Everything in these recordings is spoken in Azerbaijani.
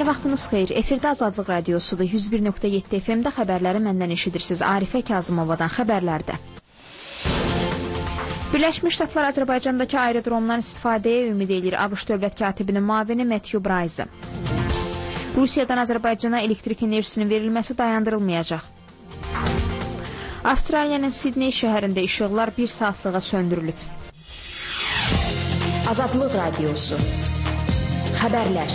Hər vaxtınız xeyir. Efirdə Azadlıq Radiosudur. 101.7 FM-də xəbərləri məndən eşidirsiniz. Arifə Kazımovadan xəbərlərdə. Birləşmiş Ştatlar Azərbaycandakı aerodromdan istifadəyə ümid edir. ABŞ dövlət katibinin müavini Matthew Bryce. Rusiyadan Azərbaycana elektrik enerjisinin verilməsi dayandırılmayacaq. Avstraliyanın Sidney şəhərində işıqlar 1 saatlığa söndürülüb. Azadlıq Radiosu. Xəbərlər.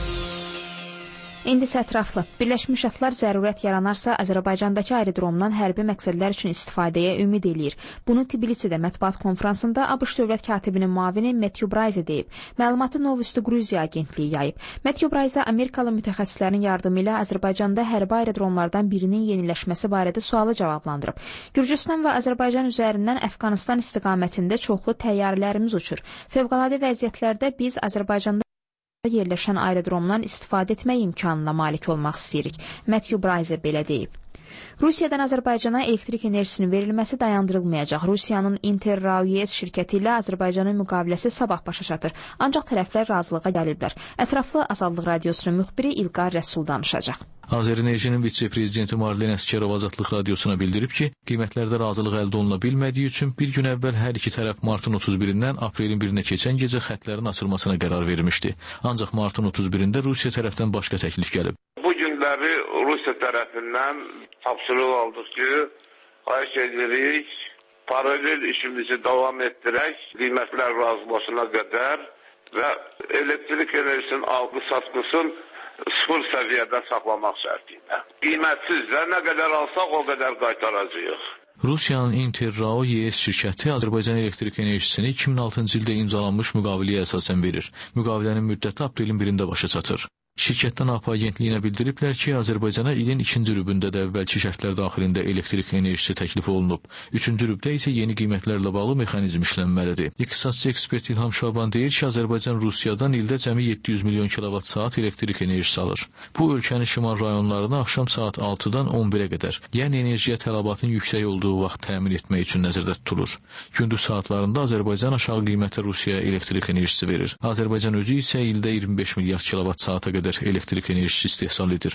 İndi isə ətraflı. Birləşmiş Ştatlar zərurət yaranarsa Azərbaycandakı aerodromdan hərbi məqsədlər üçün istifadəyə ümid eləyir. Bunu Tbilisidə mətbuat konfransında ABŞ dövlət katibinin müavini Matthew Bryce deyib. Məlumatı Novosti Gruziya agentliyi yayıb. Matthew Bryce Amerikalı mütəxəssislərin yardımı ilə Azərbaycanda hərbi aerodromlardan birinin yeniləşməsi barədə sualı cavablandırıb. Gürcüstan və Azərbaycan üzərindən Əfqanistan istiqamətində çoxlu təyyarələrimiz uçur. Fövqəladə vəziyyətlərdə biz Azərbaycanda yerləşən aerodromdan istifadə etmək imkanına malik olmaq istəyirik. Matthew Bryce belə deyib. Rusiyadan Azərbaycana elektrik enerjisinin verilməsi dayandırılmayacaq. Rusiyanın Interrail şirkəti ilə Azərbaycanın müqaviləsi sabah başa çatır. Ancaq tərəflər razılığa gəliblər. Ətraflı Azadlıq Radiosunun müxbiri İlqar Rəsul danışacaq. Azərenerjinin vitse-prezidenti Marlen Əsgərov Azadlıq Radiosuna bildirib ki, qiymətlərdə razılıq əldə oluna bilmədiyi üçün bir gün əvvəl hər iki tərəf martın 31-dən aprelin 1-nə keçən gecə xətlərin açılmasına qərar vermişdi. Ancaq martın 31-də Rusiya tərəfdən başqa təklif gəlib. Bu günləri Rusiya tərəfindən tapşırıq aldıq ki, xahiş edirik, paralel işimizi davam etdirək, qiymətlər razılaşana qədər və elektrik enerjisinin alqı-satqısın sıfır səviyyədə saxlamaq şərtilə. Qimətsizlə nə qədər alsaq, o qədər qaytaracağıq. Rusiyanın Interrail YS şirkəti Azərbaycan elektrik enerjisini 2006-cı ildə imzalanmış müqaviləyə əsasən verir. Müqavilənin müddəti aprelin 1-də başa çatır. Şirkətdən APA agentliyinə bildiriblər ki, Azərbaycana ilin 2-ci rübündə də əvvəlki şərtlər daxilində elektrik enerjisi təklif olunub. 3-cü rübdə isə yeni qiymətlərlə bağlı mexanizm işlənməlidir. İqtisadçı ekspert İlham Şaban deyir ki, Azərbaycan Rusiyadan ildə cəmi 700 milyon kilovat-saat elektrik enerjisi alır. Bu ölkənin şimal rayonlarına axşam saat 6-dan 11-ə qədər, yəni enerjiyə tələbatın yüksək olduğu vaxt təmin etmək üçün nəzərdə tutulur. Gündüz saatlarında Azərbaycan aşağı qiymətə Rusiyaya elektrik enerjisi verir. Azərbaycan özü isə ildə 25 milyard kilovat-saata qədər elektrik enerjisi istehsal edir.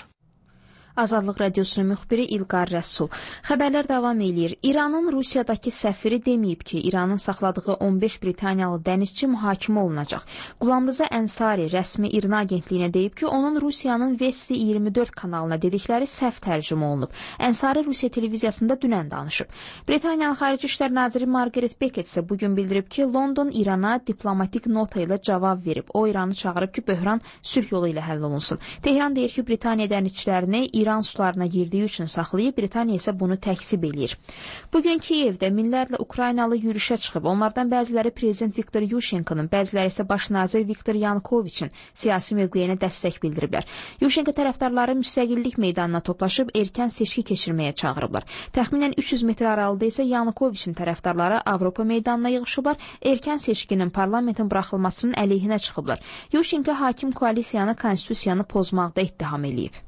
Azadlıq Radiosunun müxbiri İlqar Rəsul. Xəbərlər davam eləyir. İranın Rusiyadakı səfiri deməyib ki, İranın saxladığı 15 Britaniyalı dənizçi mühakimə olunacaq. Qulamriza Ənsari rəsmi İRNA agentliyinə deyib ki, onun Rusiyanın Vesti 24 kanalına dedikləri səhv tərcümə olunub. Ənsari Rusiya televiziyasında dünən danışıb. Britaniyalı Xarici İşlər Naziri Margaret Beckett isə bugün bildirib ki, London İrana diplomatik nota ilə cavab verib. O, İranı çağırıb ki, böhran sülh yolu ilə həll olunsun. Tehran deyir ki, Britaniya dənizçilərini İran sularına girdiyi üçün saxlayıb, Britaniya isə bunu təksib eləyir. Bugün Kiyevdə minlərlə Ukraynalı yürüşə çıxıb. Onlardan bəziləri Prezident Viktor Yushchenko'nun, bəziləri isə baş nazir Viktor Yanukoviçin siyasi mövqeyinə dəstək bildiriblər. Yushchenko tərəfdarları müstəqillik meydanına toplaşıb erkən seçki keçirməyə çağırıblar. Təxminən 300 metr aralıda isə Yanukoviçin tərəfdarları Avropa meydanına yığışıblar, erkən seçkinin parlamentin buraxılmasının əleyhinə çıxıblar. Yushchenko hakim koalisiyanı konstitusiyanı pozmaqda ittiham eləyib.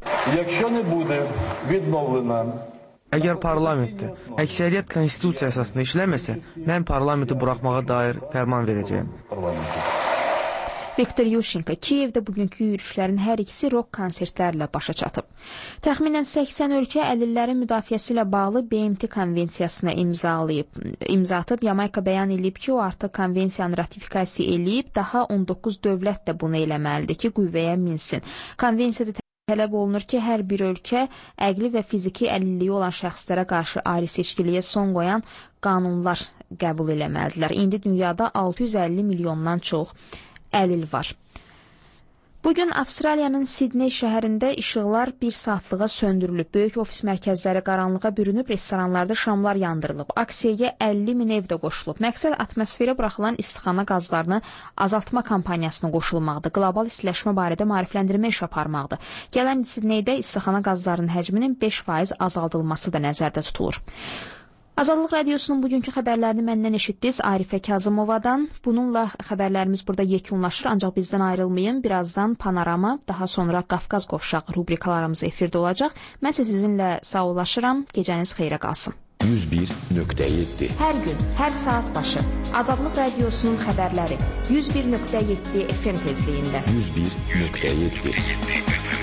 Əgər parlamentdə əksəriyyət konstitusiya əsasında işləməsə, mən parlamenti buraxmağa dair fərman verəcəyim. Viktor Yushchenko Kiyevdə bugünkü yürüşlərin hər ikisi rock konsertlərlə başa çatıb. Təxminən 80 ölkə əlillərin müdafiəsi ilə bağlı BMT konvensiyasına imza atıb. Yamayka bəyan edib ki, o artıq konvensiyanı ratifikasiya eləyib, daha 19 dövlət də bunu eləməlidir ki, qüvvəyə minsin. Konvensiyada tələb olunur ki, hər bir ölkə əqli və fiziki əlilliyi olan şəxslərə qarşı ayrı seçkiliyə son qoyan qanunlar qəbul eləməlidirlər. İndi dünyada 650 milyondan çox əlil var. Bugün Avstraliyanın Sidney şəhərində işıqlar 1 saatlığa söndürülüb. Böyük ofis mərkəzləri qaranlığa bürünüb, restoranlarda şamlar yandırılıb. Aksiyaya 50 min ev də qoşulub. Məqsəd atmosferə buraxılan istixana qazlarını azaltma kampaniyasına qoşulmaqdır. Qlobal istiləşmə barədə maarifləndirmə iş aparmaqdır. Gələn Sidneydə istixana qazlarının həcminin 5% azaldılması da nəzərdə tutulur. Azadlıq Radiosunun bugünkü xəbərlərini məndən eşitdiniz Arifə Kazımovadan. Bununla xəbərlərimiz burada yekunlaşır, ancaq bizdən ayrılmayın. Birazdan Panorama, daha sonra Qafqaz qovşağı rubrikalarımız efirdə olacaq. Mən sizinlə sağollaşıram. Gecəniz xeyrə qalsın. 101.7 Hər gün, hər saat başı Azadlıq Radiosunun xəbərləri 101.7 FM tezliyində 101.7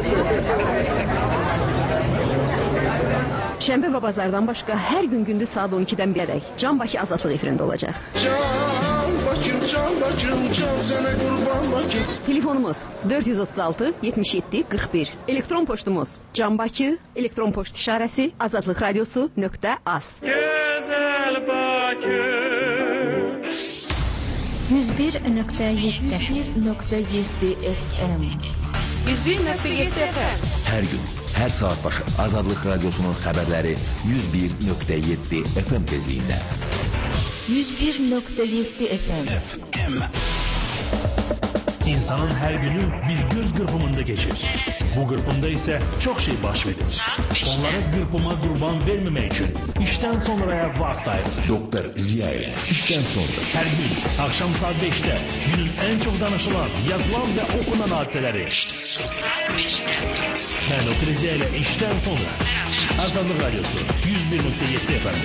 Şənbə və bazardan başqa hər gün gündüz saat 12-dən 1-ədək Can Bakı Azadlıq efirində olacaq. Can Bakım, can sənə qurban Bakım. Telefonumuz 436 77 41. Elektron poçtumuz canbaki, elektron poçt işarəsi azadlıqradiosu.az. Gözəl Bakım. 101.7 FM 101.7 FM. Hər gün, hər saat başı Azadlıq Radiosunun xəbərləri 101.7 FM tezliyində. 101.7 FM. İnsanın her günü bir göz kırpımında geçir. Bu kırpımda ise çok şey baş verir. Onlara kırpıma kurban vermemek için işten sonraya vakit ayırır. Doktor Ziya ile işten sonra. Her gün akşam saat 5'te günün en çok danışılan, yazılan ve okunan hadiseleri. İşten sonra. Ben Doktor Ziya ile işten sonra. Azadlık Radyosu 101.7 FM.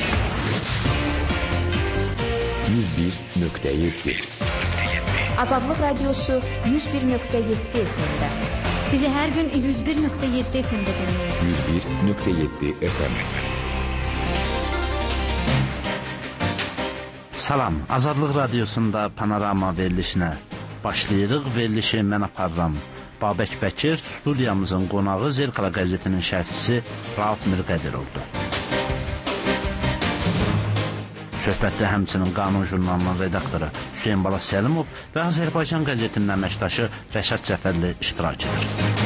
101.7. Azadlıq Radiosu 101.7 FM-də. Bizi hər gün 101.7 FM-də dinləyin. 101.7 FM. Salam, Azadlıq Radiosunda Panorama verilişinə başlayırıq. Verilişi mən aparıram. Babək Bəkir, studiyamızın qonağı Zerkala qəzetinin şərhçisi Rauf Mirqədirovdur. Söhbətdə həmçinin Qanun jurnalının redaktoru Hüseyin Bala Səlimov və Azərbaycan qəzetinin əməkdaşı Rəşad Cəfərli iştirak edir.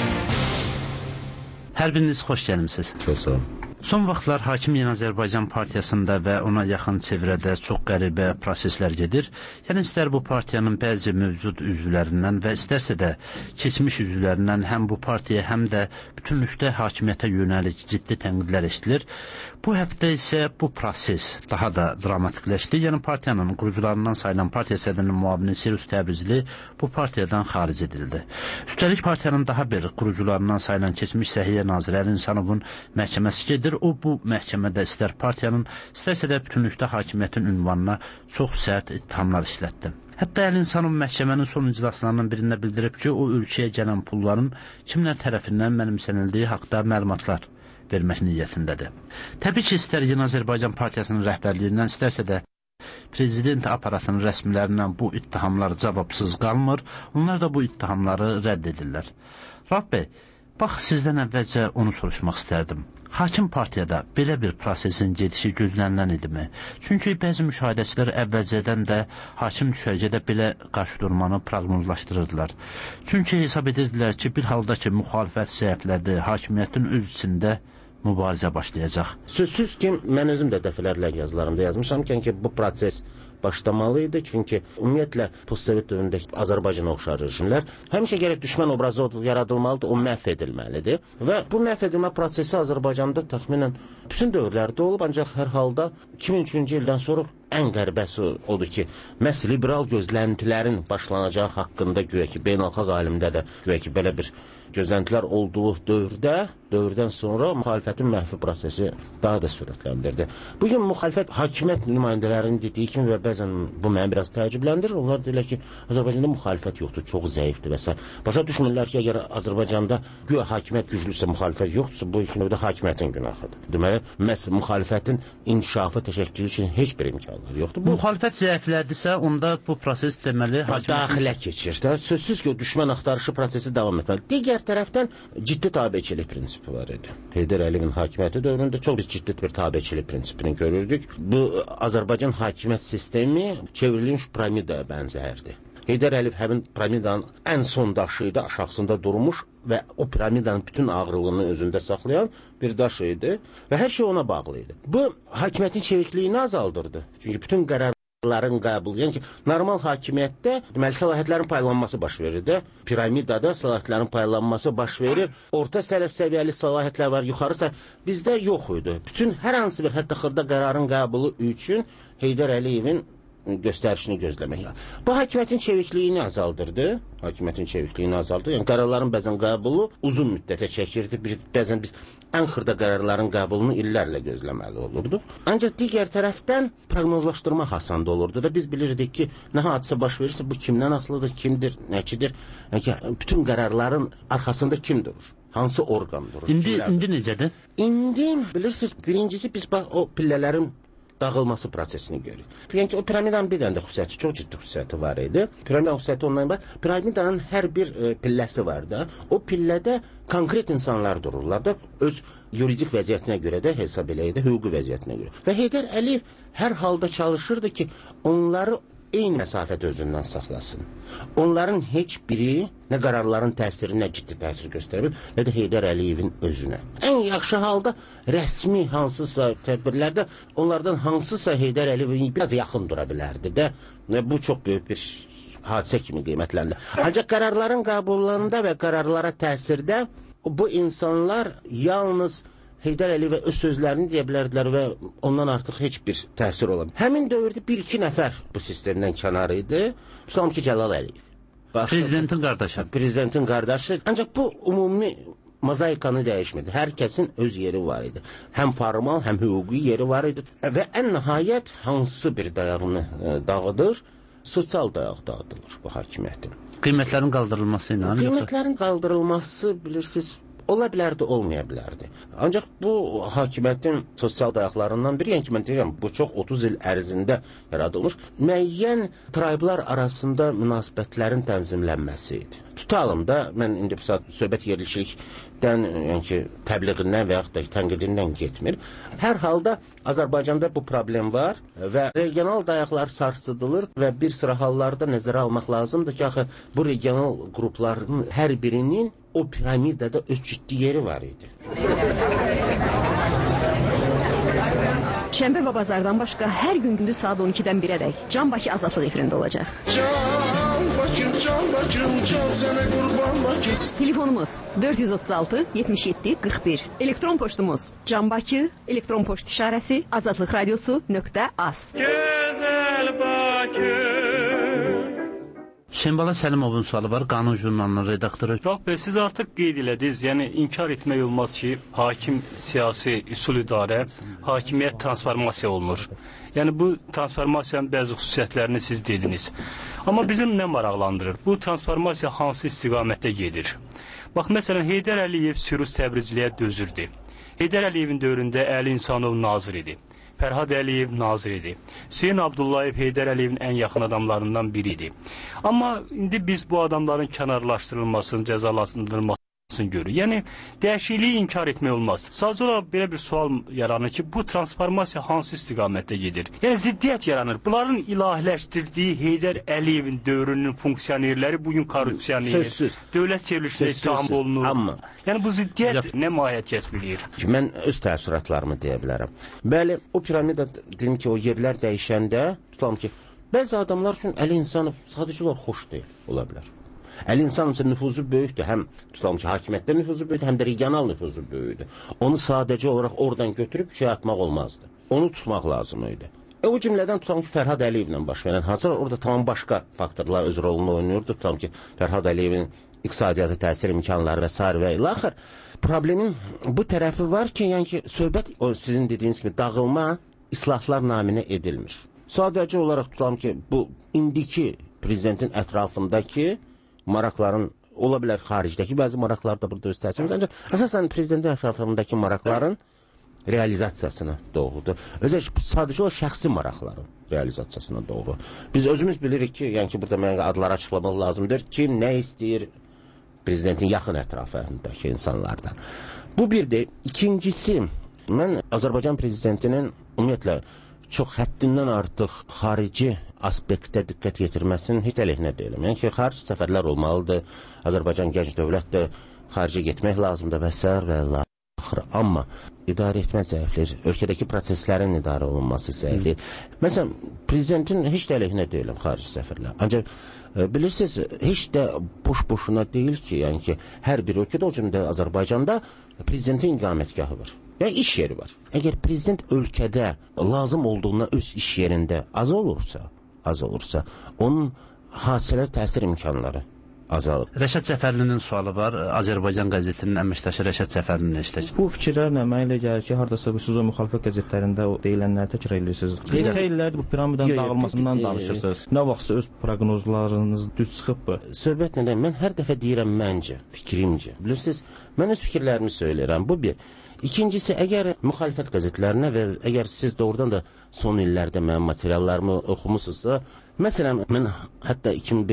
Hər biriniz xoş gəlmisiniz. Çox sağ olun. Son vaxtlar Hakim Yeni Azərbaycan Partiyasında və ona yaxın çevrədə çox qəribə proseslər gedir. Yəni istər bu partiyanın bəzi mövcud üzvlərindən və istərsə də keçmiş üzvlərindən həm bu partiyaya, həm də bütünlükdə hakimiyyətə yönəlik ciddi tənqidlər eşidilir. Bu həftə isə bu proses daha da dramatikləşdi. Yəni partiyanın qurucularından sayılan partiya sədrinin müavini Sirus Təbrizli bu partiyadan xaric edildi. Üstəlik partiyanın daha bir qurucularından sayılan keçmiş Səhiyyə naziri Əli İnsanovun məhkəməsi gedir. O bu məhkəmədə istər partiyanın, istərsə də bütünlükdə hakimiyyətin ünvanına çox sərt ittihamlar işlətdi. Hətta Əli İnsanov məhkəmənin son iclaslarının birində bildirib ki, o ölkəyə gələn pulların kimlər tərəfindən mənimsənildiyi haqda məlumatlar vermək niyyətindədir. Təbii ki, istər Yeni Azərbaycan Partiyasının rəhbərliyindən, istərsə də prezident aparatının rəsmilərindən bu ittihamlar cavabsız qalmır, onlar da bu ittihamları rədd edirlər. Rauf bəy, bax sizdən əvvəlcə onu soruşmaq istərdim. Hakim partiyada belə bir prosesin gedişi gözlənilən idimi? Çünki bəzi müşahidəçilər əvvəlcədən də hakim düşərgədə belə qarşıdurmanı proqnozlaşdırırdılar. Çünki hesab edirdilər ki, bir halda ki, müxalifət zəiflədi, hakimiyyətin öz içində mübarizə başlayacaq. Sözsüz ki, mən özüm də dəfələrlə yazılarımda yazmışam ki, bu proses başlamalıydı. Çünki ümumiyyətlə postsovet dövründəki Azərbaycana oxşar rejimlər həmişə gərək düşmən obrazı yaradılmalıdır, o məhv edilməlidir. Və bu məhv edilmə prosesi Azərbaycanda təxminən bütün dövrlərdə olub, ancaq hər halda 2003-cü ildən sonra ən qəribəsi odur ki, məhz liberal gözləntilərin başlanacağı haqqında güya ki, beynəlxalq alimdə də güya ki, belə bir gözləntilər olduğu dövrdən sonra müxalifətin məhvi prosesi daha da sürətləndirdi. Bugün müxalifət hakimiyyət nümayəndələrinin dediyi kimi və bəzən bu məni biraz təəccübləndirir. Onlar deyirlər ki, Azərbaycanda müxalifət yoxdur, çox zəifdir və s. Başa düşmürlər ki, əgər Azərbaycanda güya hakimiyyət güclüsə, müxalifət yoxdursa, bu iki növdə hakimiyyətin günahıdır. Deməli, məhz müxalifətin inkişafı, təşəkkülü üçün heç bir imkanları yoxdur. Müxalifət zəiflədisə, onda bu proses deməli daxilə keçir. Sözsüz ki, o düşmən axtarışı prosesi davam etməli. Digər tərəfdən ciddi tabeçilik prinsipi var idi. Heydər Əliyevin hakimiyyəti dövründə çox ciddi bir tabeçilik prinsipini görürdük. Bu Azərbaycan hakimiyyət sistemi çevrilmiş piramidaya bənzərdi. Heydər Əliyev həmin piramidanın ən son daşı idi, aşağısında durmuş və o piramidanın bütün ağırlığını özündə saxlayan bir daş idi və hər şey ona bağlı idi. Bu hakimiyyətin çevikliyini azaldırdı. Çünki bütün qərarların qəbulu, yəni ki, normal hakimiyyətdə deməli səlahiyyətlərin paylanması baş verir də, piramidada səlahiyyətlərin paylanması baş verir, orta səviyyəli səlahiyyətlər var, yuxarısa bizdə yox idi. Bütün hər hansı bir hətta xırda qərarın qəbulu üçün Heydər Əliyevin göstərişini gözləmək. Bu hakimiyyətin çevikliyini azaldırdı. Yəni qərarların bəzən qəbulu uzun müddətə çəkirdi. Bəzən biz ən xırda qərarların qəbulunu illərlə gözləməli olurduq. Ancaq digər tərəfdən proqnozlaşdırmaq asan olurdu da biz bilirdik ki, nə hadisə baş verirsə bu kimdən asılıdır, kimdir, nəçidir. Yəni bütün qərarların arxasında kim durur? hansı orqan durur? İndi necədir? İndi bilirsiniz, birincisi biz bax o pillələrin dağılması prosesini görürük. Yəni ki, o piramidanın bir dənə də xüsusiyyəti, çox ciddi xüsusiyyəti var idi. Piramidanın xüsusiyyəti ondan var. Piramidanın hər bir pilləsi var da. O pillədə konkret insanlar dururlar da, öz yuridik vəziyyətinə görə də hesab eləyir də, hüquqi vəziyyətinə görə. Və Heydər Əliyev hər halda çalışırdı ki, onları eyni məsafədə özündən saxlasın. Onların heç biri nə qararların təsirinə ciddi təsir göstərə bilir, nə də Heydər Əliyevin özünə. Ən yaxşı halda rəsmi hansısa tədbirlərdə onlardan hansısa Heydər Əliyevin biraz yaxın dura bilərdi də. Bu çox böyük bir hadisə kimi qiymətləndir. Ancaq qərarların qəbullarında və qərarlara təsirdə bu insanlar yalnız Heydər Əliyevə öz sözlərini deyə bilərdilər və ondan artıq heç bir təsir ola bilər. Həmin dövrdə 1-2 nəfər bu sistemdən kənar idi. Tutalım ki, Cəlal Əliyev. Prezidentin qardaşı. Prezidentin qardaşı. Ancaq bu ümumi mozaikanı dəyişmədi. Hər kəsin öz yeri var idi. Həm formal, həm hüquqi yeri var idi. Və ən nəhayət hansı bir dayağını dağıdır? Sosial dayaq dağıdılır bu hakimiyyətin. Qiymətlərin qaldırılması ilə? Qiymətlərin qaldırılması, bilirsiniz, ola bilərdi, olmaya bilərdi. Ancaq bu hakimiyyətin sosial dayaqlarından biri, yəni ki, mən deyirəm, bu çox 30 il ərzində yaradılmış müəyyən triblar arasında münasibətlərin tənzimlənməsi idi. Tutalım da, mən indi bu saat söhbət yerləşikdən, yəni ki, təbliğindən və yaxud da tənqidindən getmir. Hər halda Azərbaycanda bu problem var və regional dayaqlar sarsıdılır və bir sıra hallarda nəzərə almaq lazımdır ki, axı, bu regional qrupların hər birinin o piramidada öz ciddi yeri var idi. Şənbə və bazardan başqa hər gün gündüz saat 12-dən 1-ədək Can Bakı Azadlıq efirində olacaq. Can Bakım, can sənə qurban Bakım. Telefonumuz 436 77 41. Elektron poçtumuz canbakı, elektron poçt işarəsi azadlıqradiosu.az. Gözəl Bakım. Şənbala Səlimovun sualı var, Qanun jurnalının redaktoru. Rəf bəy, siz artıq qeyd elədiniz, yəni inkar etmək olmaz ki, hakim siyasi üsul idarə, hakimiyyət transformasiya olunur. Yəni bu transformasiyanın bəzi xüsusiyyətlərini siz dediniz. Amma bizim nə maraqlandırır? Bu transformasiya hansı istiqamətdə gedir? Bax, məsələn, Heydər Əliyev Sürus Təbrizliyə dözürdü. Heydər Əliyevin dövründə Əli İnsanov nazir idi. Fərhad Əliyev nazir idi. Hüseyin Abdullayev Heydər Əliyevin ən yaxın adamlarından biri idi. Amma indi biz bu adamların kənarlaşdırılmasını, cəzalandırılmasını görürük. Yəni, dəyişikliyi inkar etmək olmaz. Sadəcə olaraq belə bir sual yaranır ki, bu transformasiya hansı istiqamətdə gedir? Yəni, ziddiyyət yaranır. Bunların ilahiləşdirdiyi Heydər Əliyevin dövrünün funksionerləri bugün korrupsiyaniyir. Dövlət çevrilişində ittiham olunur. Amma yəni, bu ziddiyyət nə mahiyyət kəsb edir? Mən öz təəssüratlarımı deyə bilərəm. Bəli, o piramida, dedim ki, o yerlər dəyişəndə, tutalım ki, bəzi adamlar üçün Əli İnsanov sadəcə olaraq xoş deyil, ola bilər. Əli İnsanov üçün nüfuzu böyükdür, həm tutalım ki, hakimiyyətdə nüfuzu böyükdür, həm də regional nüfuzu böyükdür. Onu sadəcə olaraq oradan götürüb şey atmaq olmazdı. Onu tutmaq lazım idi. O cümlədən tutalım ki, Fərhad Əliyevlə baş verən, hazır orada tamam başqa faktorlar öz rolunu oynuyordu. Tutalım ki, Fərhad Əliyevin iqtisadiyyatı təsir imkanları və s. və ilaxır. Problemin bu tərəfi var ki, yəni ki, söhbət o sizin dediyiniz kimi dağılma islahlar naminə edilmir. Sadəcə olaraq tutalım ki, bu indiki prezidentin ətrafındakı maraqların, ola bilər xaricdəki bəzi maraqlar da burada öz təsir edir. Əsasən prezidentin ətrafındakı maraqların realizasiyasına doğrudur. Sadəcə o şəxsi maraqların realizasiyasına doğru. Biz özümüz bilirik ki, yəni ki, burada mənə adları açıqlamaq lazımdır. Kim nə istəyir prezidentin yaxın ətrafındakı insanlardan. Bu bir de. İkincisi, mən Azərbaycan prezidentinin ümumiyyətlə çox həddindən artıq xarici aspektə diqqət yetirməsinin heç əleyhinə deyiləm. Yəni ki, xarici səfərlər olmalıdır, Azərbaycan gənc dövlətdir, xaricə getmək lazımdır və s. və axır. Amma idarə etmə zəiflir, ölkədəki proseslərin idarə olunması zəiflir. Məsələn, prezidentin heç də əleyhinə deyiləm xarici səfərlər. Ancaq bilirsiniz, heç də boş-boşuna deyil ki, yəni ki, hər bir ölkədə, o cümlədə Azərbaycanda prezidentin iqamətgahı var. Yəni, iş yeri var. Əgər prezident ölkədə lazım olduğuna öz iş yerində az olursa, onun hadisələr təsir imkanları azalıb. Rəşad Cəfərlinin sualı var. Azərbaycan qəzetinin əməkdaşı Rəşad Cəfərlinin işlək. Bu fikirlərlə mənə elə gəlir ki, hardasa siz o müxalifət qəzetlərində o deyilənləri təkrar edirsiniz. Neçə illərdir bu piramidin dağılmasından danışırsınız. Nə vaxtsa öz proqnozlarınız düz çıxıbmı? Söhbət nədən? Mən hər dəfə deyirəm məncə, fikrimcə. Bilirsiniz, mən öz fikirlərimi söyləyirəm. Bu bir. İkincisi, əgər müxalifət qəzetlərinə və əgər siz doğrudan da son illərdə mənim materiallarımı oxumusunuzsa, məsələn, mən hətta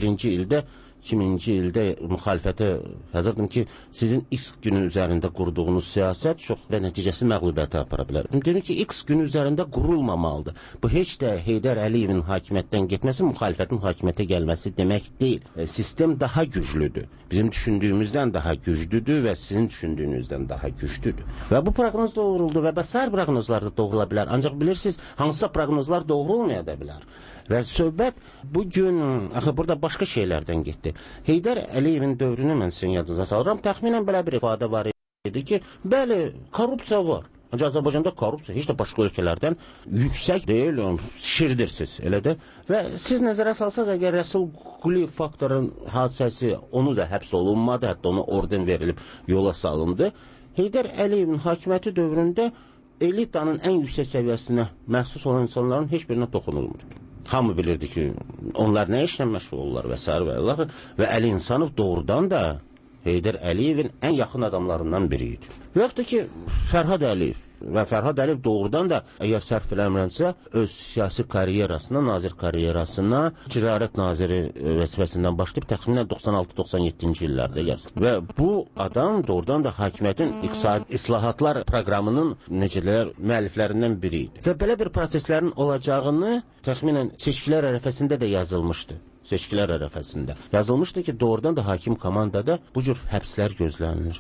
2000-ci ildə müxalifətə yazırdım ki, sizin X günü üzərində qurduğunuz siyasət çox və nəticəsi məğlubiyyətə apara bilər. Dedim ki, X günü üzərində qurulmamalıdır. Bu heç də Heydər Əliyevin hakimiyyətdən getməsi, müxalifətin hakimiyyətə gəlməsi demək deyil. Sistem daha güclüdür. Bizim düşündüyümüzdən daha güclüdür və sizin düşündüyünüzdən daha güclüdür. Və bu proqnoz doğruldu və bəsair proqnozlar da doğrula bilər. Ancaq bilirsiniz, hansısa proqnozlar doğrulmaya da bilər. Və söhbət bugün, burada başqa şeylərdən getdi. Heydər Əliyevin dövrünü mən sizin yadınıza salıram. Təxminən belə bir ifadə var idi ki, bəli, korrupsiya var. Ancaq Azərbaycanda korrupsiya heç də başqa ölkələrdən yüksək deyil, şirdirsiz, elə də. Və siz nəzərə salsaq, əgər Rəsul Quliyev faktorun hadisəsi, onu da həbs olunmadı, hətta ona orden verilib yola salındı. Heydər Əliyevin hakimiyyəti dövründə elitanın ən yüksək səviyyəsinə məxsus olan insanların heç birinə toxunulmurdu. Hamı bilirdi ki, onlar nə işlə məşğul olurlar və s. və Əli İnsanov doğrudan da Heydər Əliyevin ən yaxın adamlarından biri idi. Və yaxud da ki, Fərhad Əliyev və Fərhad Əliyev doğrudan da, əgər sərf eləmirəmsə, öz siyasi karyerasına, nazir karyerasına, ticarət naziri vəzifəsindən başlayıb təxminən 96-97-ci illərdə yazıldı. Və bu adam doğrudan da hakimiyyətin iqtisadi islahatlar proqramının müəlliflərindən biri idi. Və belə bir proseslərin olacağını təxminən seçkilər ərəfəsində də yazılmışdı. Seçkilər ərəfəsində. Yazılmışdı ki, doğrudan da hakim komandada bu cür həbslər gözlənilir.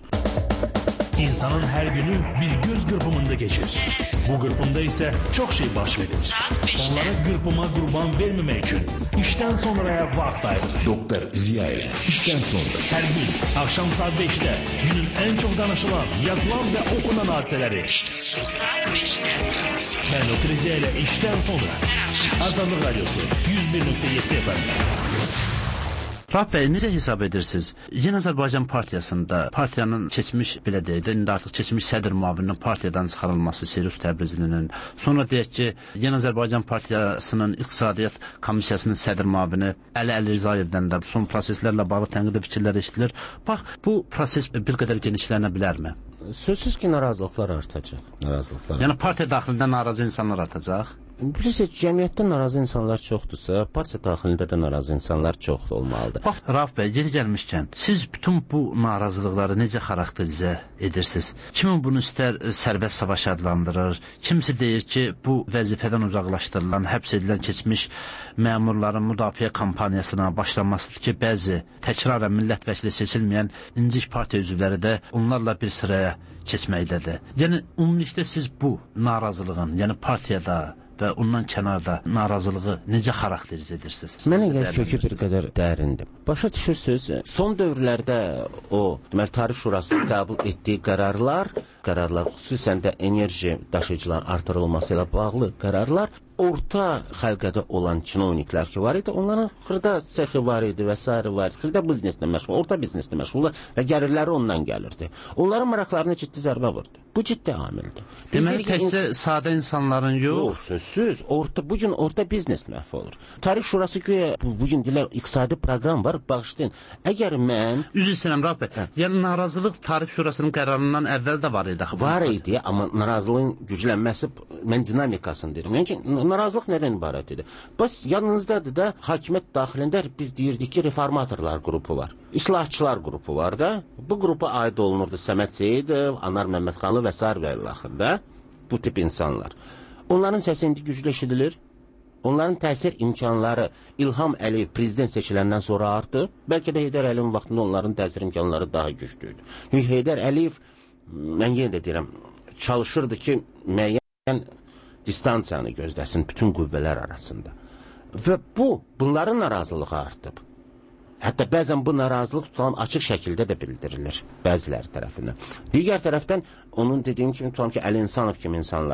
İnsanın hər günü bir göz qırpımında keçir. Bu qırpımda isə çox şey baş verir. Onlara qırpıma qurban verməmək üçün işdən sonraya vaxt ayırır. Doktor Ziyayev, işdən sonra. Hər gün axşam saat 5-də günün ən çox danışılan, yazılan və okunan hadisələri. İşdən sonra 5-də. Mən Doktor Ziyayev işdən sonra. Azadlıq Radyosu 101.7 FM. Rəf bəy, necə hesab edirsiniz? Yeni Azərbaycan Partiyasında partiyanın keçmiş, belə deyək də, indi artıq keçmiş sədr müavininin partiyadan çıxarılması Sirus Təbrizlinin, sonra deyək ki, Yeni Azərbaycan Partiyasının İqtisadiyyat Komissiyasının sədr müavini Əli Əlizayevdən də son proseslərlə bağlı tənqid fikirlər eşidilir. Bax, bu proses bir qədər genişlənə bilərmi? Sözsüz ki, narazılıqlar artacaq. Yəni partiya daxilində narazı insanlar artacaq? Bilirsiniz, cəmiyyətdə narazı insanlar çoxdursa, partiya daxilində də narazı insanlar çox olmalıdır. Bax, Rəf bəy, yeri gəlmişkən, siz bütün bu narazılıqları necə xarakterizə edirsiniz? Kimin bunu istər sərbəst savaş adlandırır, kimisi deyir ki, bu vəzifədən uzaqlaşdırılan, həbs edilən keçmiş məmurların müdafiə kampaniyasına başlanmasıdır ki, bəzi təkrarən millət vəkili seçilməyən incik partiya üzvləri də onlarla bir sıraya keçməkdədir. Yəni, ümumilikdə siz bu narazılığın, yəni partiyada və ondan kənarda narazılığı necə xarakterizə edirsiniz? Mənə gəlir kökü bir qədər dərindir. Başa düşürsünüz, son dövrlərdə o, deməli, Tarif Şurasının qəbul etdiyi qərarlar, xüsusən də enerji daşıyıcıların artırılması ilə bağlı qərarlar, orta xəlqədə olan çinovniklər ki var idi, onların xırda sexi var idi və s. var idi, xırda bizneslə məşğul, orta bizneslə məşğul və gəlirləri ondan gəlirdi. Onların maraqlarına ciddi zərbə vurdu. Bu ciddi amildir. Deməli, təkcə sadə insanların yox. Sözsüz, bugün orta biznes məhv olur. Tarif Şurası ki, bugün deyilər, iqtisadi proqram var, bağışlayın. Əgər mən... Üzr istəyirəm, Rəf bəy, yəni narazılıq Tarif Şurasının qərarından əvvəl də var idi. Var idi, amma narazılığın güclənməsi, mən dinamikasını deyirəm. Yəni ki, narazılıq nədən ibarət idi? Bəs yanınızdadır da, hakimiyyət daxilində biz deyirdik ki, reformatorlar qrupu var. İslahçılar qrupu var da, bu qrupa aid olunurdu Səməd Seyidov, Anar Məmmədxanlı və s. və ilaxırda, bu tip insanlar. Onların səsi indi güclü eşidilir. Onların təsir imkanları İlham Əliyev prezident seçiləndən sonra artdı. Bəlkə də Heydər Əliyevin vaxtında onların təsir imkanları daha güclüydü. Çünki Heydər Əliyev, mən yenə də deyirəm, çalışırdı ki, müəyyən distansiyanı gözləsin bütün qüvvələr arasında. Və bunların narazılığı artıb. Hətta bəzən bu narazılıq tutalım açıq şəkildə də bildirilir bəziləri tərəfindən. Digər tərəfdən onun dediyim kimi tutalım ki, Əli İnsanov kimi insanların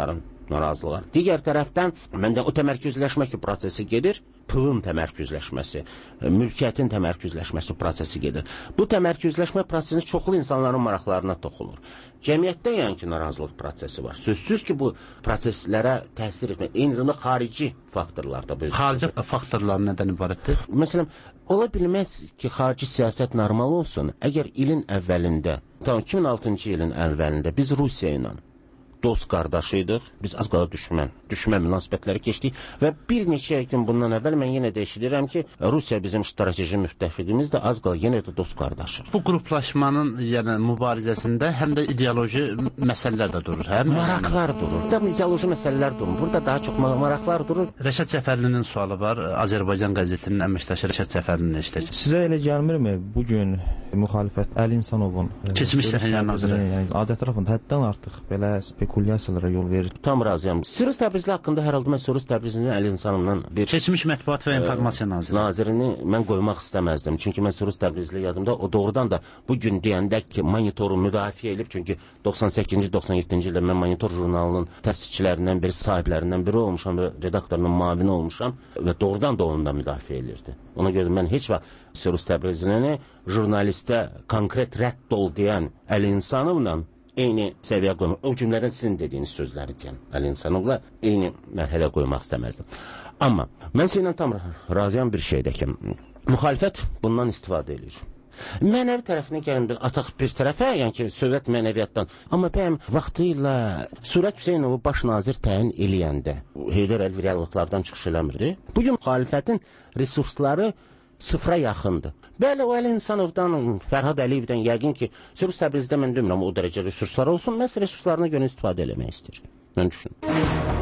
narazılıqlar. Digər tərəfdən məndə o təmərküzləşmə ki prosesi gedir, pulun təmərküzləşməsi, mülkiyyətin təmərküzləşməsi prosesi gedir. Bu təmərküzləşmə prosesi çoxlu insanların maraqlarına toxunur. Cəmiyyətdə yəni ki, narazılıq prosesi var. Sözsüz ki, bu proseslərə təsir etmək, eyni zamanda xarici faktorlar da böyle. Xarici faktorlar nədən ibarətdir? Məsələn, ola bilməz ki, xarici siyasət normal olsun. Əgər ilin əvvəlində, 2006-cı ilin əvvəlində biz Rusiya ilə dost qardaşıydıq, biz az qala düşmən münasibətləri keçdik və bir neçə gün bundan əvvəl mən yenə də eşidirəm ki, Rusiya bizim strateji müttəfiqimiz də az qala yenə də dost qardaşıq. Bu qruplaşmanın yəni mübarizəsində həm də ideoloji məsələlər də durur, hə? Maraqlar durur. Da ideoloji məsələlər durur. Burada daha çox maraqlar durur. Rəşad Cəfərlinin sualı var. Azərbaycan qəzetinin əməkdaşı Rəşad Cəfərlinin eşidəcək. Sizə elə gəlmirmi bu gün müxalifət Əli İnsanovun keçmiş Səhnə naziri adət tərəfindən həddən artıq belə spekulyasiyalara yol verir? Tam razıyam. Sirus Təbrizli haqqında hər halda mən Sirus Təbrizlinin Əli İnsanovdan bir keçmiş mətbuat və informasiya nazirini mən qoymaq istəməzdim. Çünki mən Sirus Təbrizli yadımda o doğrudan da bu gün deyəndə ki, monitoru müdafiə edib, çünki 98-ci 97-ci ildə mən Monitor jurnalının təsisçilərindən biri, sahiblərindən biri olmuşam və redaktorunun müavini olmuşam və doğrudan da onu da müdafiə edirdi. Ona görə mən heç vaxt Sirus Təbrizlini jurnalistə konkret rədd ol deyən Əli İnsanovla eyni səviyyə qoymaq. O cümlədən sizin dediyiniz sözləri deyən Əli İnsanovla eyni mərhələ qoymaq istəməzdim. Amma mən sizinlə tam razıyam bir şeydə ki, müxalifət bundan istifadə edir. Mənəvi tərəfinə gəlindir, ataq bir tərəfə, yəni ki, Sovet mənəviyyatdan. Amma bəyəm vaxtı ilə Surət Hüseynovu baş nazir təyin eləyəndə Heydər Əliyev reallıqlardan çıxış eləmirdi. Bugün müxalifətin resursları sıfıra yaxındır. Bəli, o Əli İnsanovdan, Fərhad Əliyevdən yəqin ki, Sirus Təbrizdə mən demirəm o dərəcə resurslar olsun, məhz resurslarına görə istifadə eləmək istəyir. Mən düşünürəm.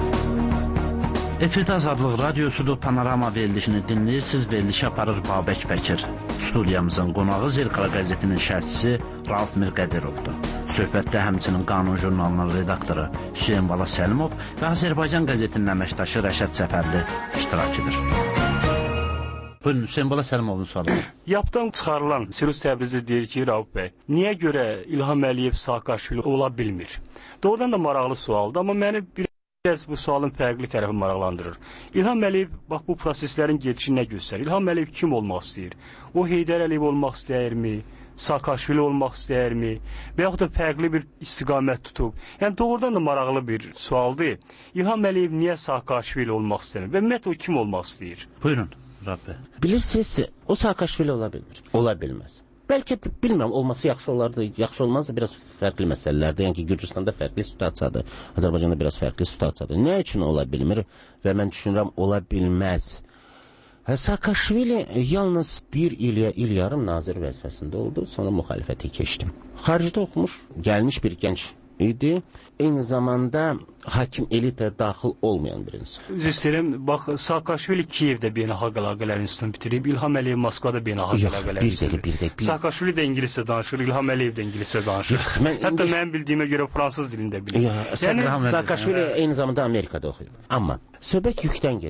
Efirdə Azadlıq Radiosudur, Panorama verilişini dinləyirsiniz, verilişi aparır Babək Bəkir. Studiyamızın qonağı Zirqala qəzetinin şərhçisi Rauf Mirqədirovdur. Söhbətdə həmçinin Qanun jurnalının redaktoru Hüseyin Bala Səlimov və Azərbaycan qəzetinin əməkdaşı Rəşad Cəfərli iştirak edir. Buyurun, Hüseyin Bala Səlimovun sualı. Yapdan çıxarılan Sirus Təbrizi deyir ki, Rauf bəy, niyə görə İlham Əliyev Saakashvili ola bilmir? Doğrudan da maraqlı sualdır, amma məni biraz bu sualın fərqli tərəfi maraqlandırır. İlham Əliyev, bax bu proseslərin gedişi nə göstərir? İlham Əliyev kim olmaq istəyir? O Heydər Əliyev olmaq istəyirmi? Saakashvili olmaq istəyirmi? Və yaxud da fərqli bir istiqamət tutub? Yəni doğrudan da maraqlı bir sualdır. İlham Əliyev niyə Saakashvili olmaq istəyir? Və ümumiyyətlə o kim olmaq istəyir? Buyurun, Rabbi. Bilirsiniz, o Saakashvili ola bilmir. Ola bilməz. Bəlkə bilmirəm, olması yaxşı olardı, yaxşı olmazsa biraz fərqli məsələlərdir. Yəni ki, Gürcüstanda fərqli situasiyadır, Azərbaycanda biraz fərqli situasiyadır. Nə üçün ola bilmir və mən düşünürəm, ola bilməz. Saakashvili yalnız bir il yarım nazir vəzifəsində oldu, sonra müxalifətə keçdim. Xaricdə oxumuş, gəlmiş bir gənc idi. Eyni zamanda hakim elitaya daxil olmayan bir insan. Üzr istəyirəm, bax, Saakashvili Kiyevdə beynəlxalq əlaqələr institutunu bitirib, İlham Əliyev Moskvada beynəlxalq əlaqələr institutunu. Saakashvili də ingiliscə danışır, İlham Əliyev də ingiliscə danışır. Hətta mənim bildiyimə görə fransız dilində bilir. Saakashvili eyni zamanda Amerikada oxuyur. Amma söhbət yükdən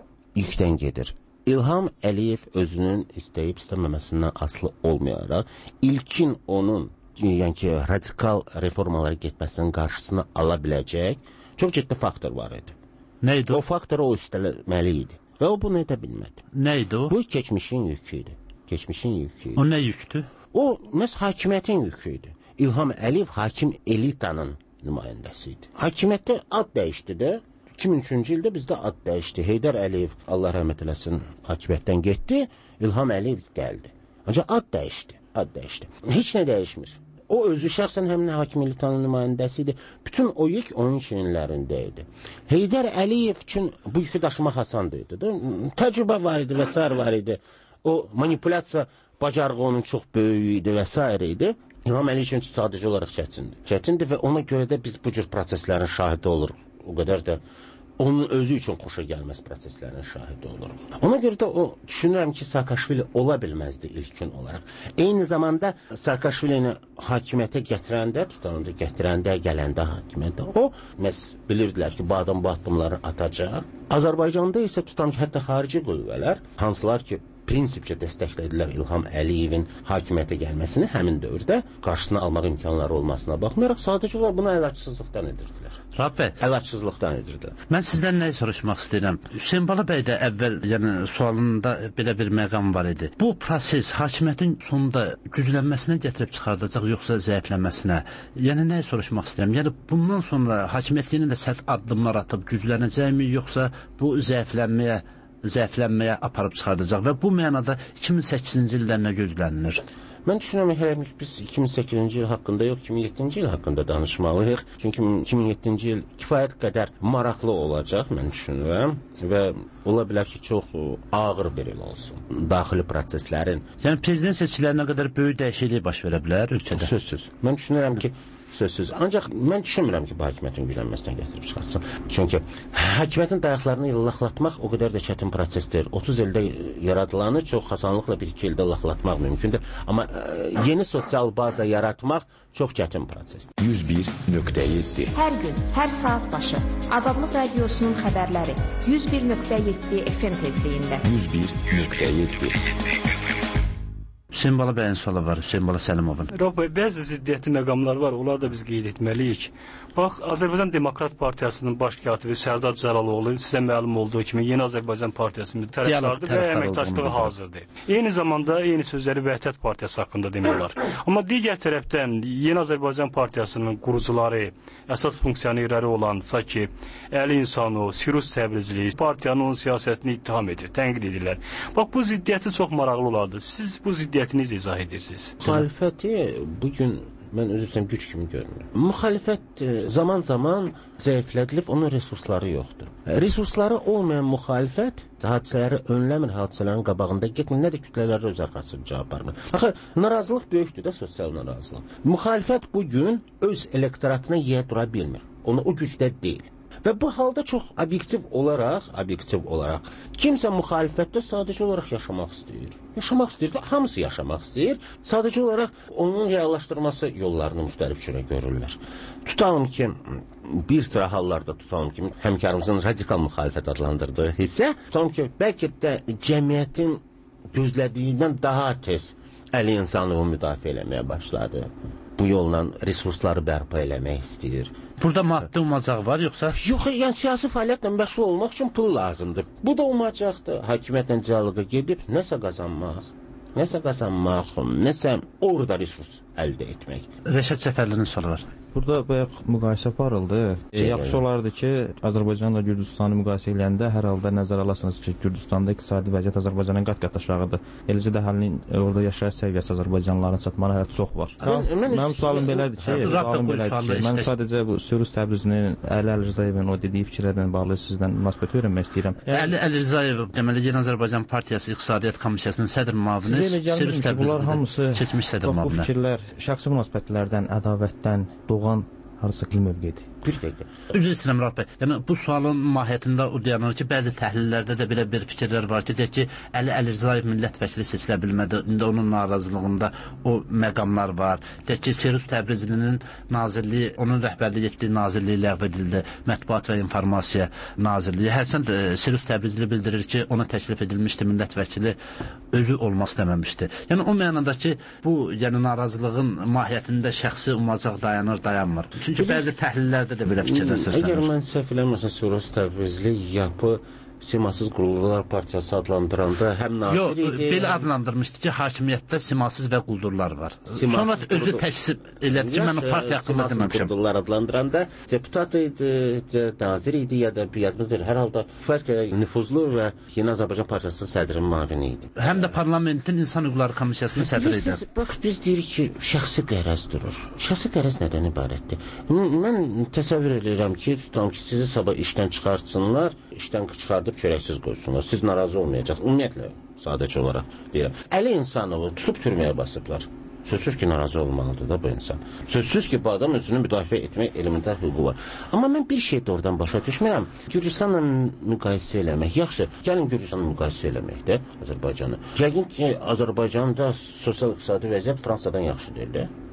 gedir. İlham Əliyev özünün istəyib istəməməsindən asılı olmayaraq ilkin onun yəni ki, radikal reformalara getməsinin qarşısını ala biləcək çox ciddi faktor var idi. Nə idi o? O faktoru o üstələməli idi və o bunu edə bilmədi. Nə idi o? Bu keçmişin yükü idi. O nə yükdür? O məhz hakimiyyətin yükü idi. İlham Əliyev hakim elitanın nümayəndəsi idi. Hakimiyyətdə ad dəyişdi də. 2003-cü ildə bizdə ad dəyişdi. Heydər Əliyev, Allah rəhmət eləsin, hakimiyyətdən getdi, İlham Əliyev gəldi. Ancaq ad dəyişdi. Heç nə dəyişmir. O özü şəxsən həmin hakim elitanın nümayəndəsi idi. Bütün o yük onun çiyinlərində idi. Heydər Əliyev üçün bu yükü daşımaq asandı. Təcrübə var idi və s. var idi. O manipulyasiya bacarığı onun çox böyük idi və s. idi. İlham Əliyev üçün sadəcə olaraq çətindir və ona görə də biz bu cür proseslərin şahidi oluruq. O qədər də onun özü üçün xoşa gəlməz proseslərin şahidi olur. Ona görə də o düşünürəm ki, Saakashvili ola bilməzdi ilkin olaraq. Eyni zamanda Saakashvilini hakimiyyətə gətirəndə, gələndə hakimiyyətə o bilirdilər ki, bu adam bu addımları atacaq. Azərbaycanda isə tutan ki, hətta xarici qüvvələr, hansılar ki, prinsipcə dəstəklədilər İlham Əliyevin hakimiyyətə gəlməsini həmin dövrdə qarşısına almaq imkanları olmasına baxmayaraq sadəcə olaraq bunu əlacsızlıqdan edirdilər. Rahab bəy, əlacsızlıqdan edirdilər. Mən sizdən nəyi soruşmaq istəyirəm? Hüseyn Bala bəy də əvvəl, yəni sualında belə bir məqam var idi. Bu proses hakimiyyətin sonunda güclənməsinə gətirib çıxardacaq, yoxsa zəiflənməsinə? Yəni nəyi soruşmaq istəyirəm? Yəni bundan sonra hakimiyyət yenə də sərt addımlar atıb güclənəcəkmi, yoxsa bu zəiflənməyə aparıb çıxardacaq və bu mənada 2008-ci ildə nə gözlənilir? Mən düşünürəm ki, biz 2008-ci il haqqında yox, 2007-ci il haqqında danışmalıyıq. Çünki 2007-ci il kifayət qədər maraqlı olacaq, mən düşünürəm və ola bilər ki, çox ağır bir il olsun. Daxili proseslərin. Yəni prezident seçkilərinə qədər böyük dəyişiklik baş verə bilər ölkədə. Sözsüz. Mən düşünürəm ki, sözsüz. Ancaq mən düşünmürəm ki, bu hakimiyyətin güclənməsindən gətirib çıxartsın. Çünki hakimiyyətin dayaqlarını laxlatmaq o qədər də çətin prosesdir. 30 ildə yaradılanı çox asanlıqla 1-2 ildə laxlatmaq mümkündür. Amma yeni sosial baza yaratmaq çox çətin prosesdir. 101.7 Hər gün, hər saat başı Azadlıq Radiosunun xəbərləri 101.7 FM tezliyində. 101.7 Hüseyn Bala bəyin sualı var, Hüseyn Bala Səlimovun. Rahab bəy, bəzi ziddiyyətli məqamlar var, onları da biz qeyd etməliyik. Bax, Azərbaycan Demokrat Partiyasının baş katibi Sərdar Cəlaloğlu sizə məlum olduğu kimi Yeni Azərbaycan Partiyasının tərəfdardır və əməkdaşlığı hazırdır. Eyni zamanda eyni sözləri Vəhdət Partiyası haqqında demək olar. Amma digər tərəfdən Yeni Azərbaycan Partiyasının qurucuları, əsas funksionerləri olan tutaq ki, Əli İnsanov, Sirus Təbrizli partiyanın onun siyasətini ittiham edir, tənqid edirlər. Bax, bu ziddiyyəti çox maraqlı olardı. Siz bu ziddiyyətinizi izah edirsiniz. Müxalifəti bugün mən özüm güc kimi görmürəm. Müxalifət zaman-zaman zəiflədilib, onun resursları yoxdur. Resursları olmayan müxalifət hadisələri önləmir, hadisələrin qabağında getmir, nə də kütlələrə öz arxasını cavab aparmır. Axı, narazılıq böyükdür də, sosial narazılıq. Müxalifət bugün öz elektoratına yiyə dura bilmir. Onu o gücdə deyil. Və bu halda çox obyektiv olaraq kimsə müxalifətdə sadəcə olaraq yaşamaq istəyir. Yaşamaq istəyir də, hamısı yaşamaq istəyir. Sadəcə olaraq onun reallaşdırması yollarını müxtəlif cürə görürlər. Tutalım ki, bir sıra hallarda həmkarımızın radikal müxalifət adlandırdığı hissə, tutalım ki, bəlkə də cəmiyyətin gözlədiyindən daha tez Əli İnsanovu müdafiə eləməyə başladı. Bu yolla resursları bərpa eləmək istəyir. Burada maddi umacaq var, yoxsa? Yox, yəni siyasi fəaliyyətlə məşğul olmaq üçün pul lazımdır. Bu da umacaqdır. Hakimiyyətlə dialoqa gedib nəsə qazanmaq, nəsə orada resurs əldə etmək. Rəşad Səfərlinin sualı var. Burada bayaq müqayisə aparıldı. Yaxşı olardı ki, Azərbaycanla Gürcüstanı müqayisə edəndə hər halda nəzərə alasınız ki, Gürcüstanda iqtisadi vəziyyət Azərbaycandan qat-qat aşağıdır. Eləcə də həllinin orada yaşayış səviyyəsi Azərbaycanlıların çatmalı hələ çox var. Mənim sualım belədir ki, mən sadəcə bu Sürüs Təbrizinin Əli Əlirzaevin o dediyi fikirlərlə bağlı sizdən münasibət öyrənmək istəyirəm. Əli Əlirzaev, deməli Yeni Azərbaycan Partiyası İqtisadiyyat Komissiyasının sədr müavini Sürüs Təbrizində keçmiş sədr müavini. Bu fikirlər şəxsi münasibətlərdən, ədavətdən doğan hansısa mövqedir. Bir dəqiqə. Üzr istəyirəm Rahab bəy. Yəni bu sualın mahiyyətində o dayanır ki, bəzi təhlillərdə də belə bir fikirlər var ki, deyək ki, Əli Əlirzaev millət vəkili seçilə bilmədi. İndi onun narazılığında o məqamlar var. Deyək ki, Sirus Təbrizlinin nazirliyi, onun rəhbərlik etdiyi nazirliyi ləğv edildi. Mətbuat və İnformasiya Nazirliyi. Hərçənd Sirus Təbrizli bildirir ki, ona təklif edilmişdi millət vəkili, özü olmaq istəməmişdi. Yəni o mənada ki, bu yəni narazılığın mahiyyətində şəxsi umacaq dayanmır. Çünki bəzi təhlillərdə də belə fikirlər səslənir. Əgər mən səhv eləmirəmsə, Sirus Təbrizli yapı Simasız Quldurlar Partiyası adlandıranda həm nazir idi. Yox, belə adlandırmışdı ki, hakimiyyətdə simasız və quldurlar var. Sonra özü təksib elədi ki, mən o partiya haqqında deməmişəm. Quldurlar adlandıranda deputat idi, nazir idi ya da yazmıdır. Hər halda fərq nüfuzlu və Yeni Azərbaycan Partiyasının sədrinin müavini idi. Həm də parlamentin İnsan Hüquqları Komissiyasının sədri idi. Bax, biz deyirik ki, şəxsi qərəz durur. Şəxsi qərəz nədən ibarətdir? Mən təsəvvür edirəm ki, tutam ki, sizi sabah işdən çıxartsınlar, işdən çıxardıb çörəksiz qoysunlar. Siz narazı olmayacaqsınız. Ümumiyyətlə, sadəcə olaraq deyirəm. Əli İnsanovu tutub türməyə basıblar. Sözsüz ki, narazı olmalıdır da bu insan. Sözsüz ki, bu adam özünü müdafiə etmək elementar hüququ var. Amma mən bir şey də oradan başa düşmürəm. Gürcüstanla müqayisə eləmək. Yaxşı, gəlin Gürcüstanla müqayisə eləmək də Azərbaycanı. Yəqin ki, Azərbaycanda sosial-iqtisadi vəziyyət Fransadan yaxşı deyil də.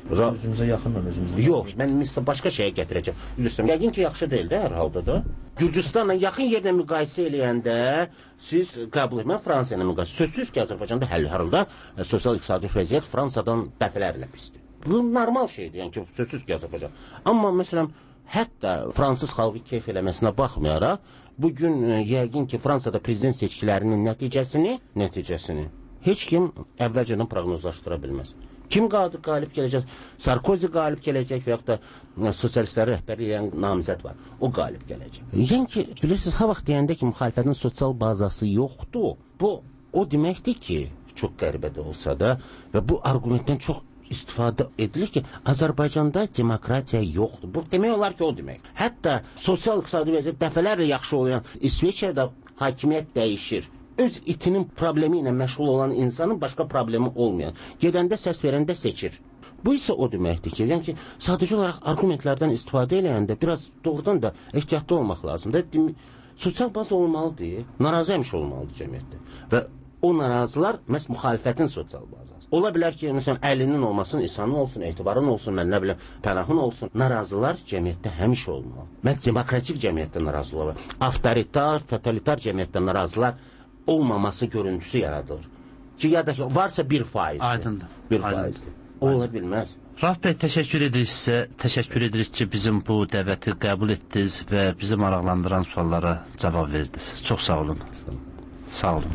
Özümüzə yaxındır, özümüzə. Yox, mən başqa şeyə gətirəcəm. Üzr istəyirəm. Yəqin ki, yaxşı deyil də hər halda da. Gürcüstanla yaxın yerlə müqayisə eləyəndə siz qəbul etmə Fransa ilə müqayisə. Sözsüz ki, Azərbaycanda hər halda sosial-iqtisadi vəziyyət Fransadan dəfələrlə pisdir. Bu normal şeydir, yəni ki, sözsüz ki, Azərbaycan. Amma məsələn, hətta fransız xalqı keyf eləməsinə baxmayaraq, bugün yəqin ki, Fransada prezident seçkilərinin nəticəsini heç kim əvvəlcədən proqnozlaşdıra bilməz. Kim qalib gələcək? Sarkozy qalib gələcək və yaxud da sosialistləri rəhbərlik edən namizəd var. O qalib gələcək. Yəni ki, bilirsiniz, ha vaxt deyəndə ki, müxalifətin sosial bazası yoxdur. Bu o deməkdir ki, çox qəribə də olsa da və bu arqumentdən çox istifadə edilir ki, Azərbaycanda demokratiya yoxdur. Bu demək olar ki, o demək. Hətta sosial-iqtisadi vəziyyət dəfələrlə yaxşı olan İsveçrədə hakimiyyət dəyişir. Öz itinin problemi ilə məşğul olan insanın başqa problemi olmayan, gedəndə səs verəndə seçir. Bu isə o deməkdir ki, yəni ki, sadəcə olaraq argumentlərdən istifadə eləyəndə biraz doğrudan da ehtiyatlı olmaq lazımdır. Sosial baz olmalıdır, narazı həmişə olmalıdır cəmiyyətdə. Və o narazılar məhz müxalifətin sosial bazası. Ola bilər ki, məsələn, əlinin olmasın, İsa'nın olsun, etibarın olsun, mən nə biləm, pənahın olsun. Narazılar cəmiyyətdə həmişə olmalı. Mən demokratik cəmiyyətdə narazı olar. Avtoritar, totalitar cəmiyyətdə narazılar olmaması görüntüsü yaradılır. Ki, ya da ki, varsa 1%. Aydındır. 1%. Ola bilməz. Rauf bəy, təşəkkür edirik sizə. Təşəkkür edirik ki, bizim bu dəvəti qəbul etdiniz və bizi maraqlandıran suallara cavab verdiniz. Çox sağ olun. Sağ olun.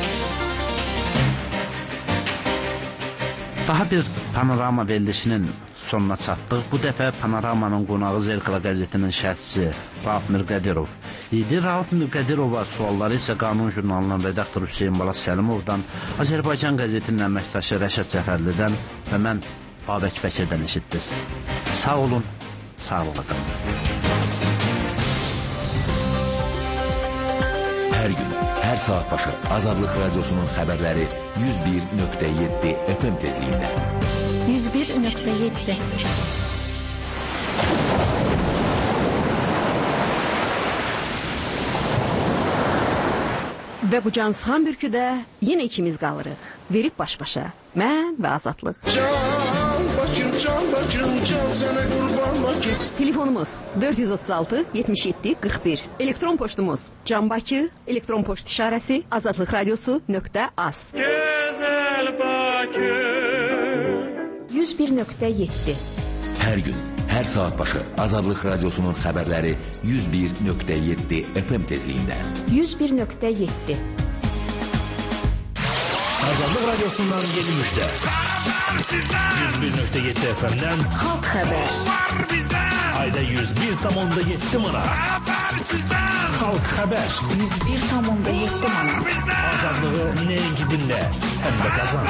Daha bir panorama verilişinin sonuna çatdıq. Bu dəfə Panoramanın qonağı Zerkala qəzetinin şərhçisi Rauf Mirqədirov idi. Rauf Mirqədirova sualları isə Qanun jurnalının redaktoru Hüseyin Bala Səlimovdan, Azərbaycan qəzetinin əməkdaşı Rəşad Cəfərlidən və mən Babək Bəkirdən eşitdiniz. Sağ olun, sağlıqla qalın. Hər gün, hər saat başı Azadlıq Radyosu'nun xəbərləri 101.7 FM tezliyində. 101.7 Və bu cansıxan bürküdə yenə ikimiz qalırıq. Verib baş-başa. Mən və Azadlıq. Can Bakım, can sənə qurban Bakım. Telefonumuz 436 77 41. Elektron poçtumuz canbakı, elektron poçt işarəsi azadlıqradiosu.az. Gözəl Bakım. 101.7 Hər gün, hər saat başı Azadlıq Radyosu'nun xəbərləri 101.7 FM tezliyində. 101.7 Azadlıq Radyosu'ndan yeni müjdə. 101.7 FM'dən Xalq xəbər. Ayda 101,7 manat. Xalq xəbər. 101,7 manat. Azadlığı nəinki dinlə, həm də qazan.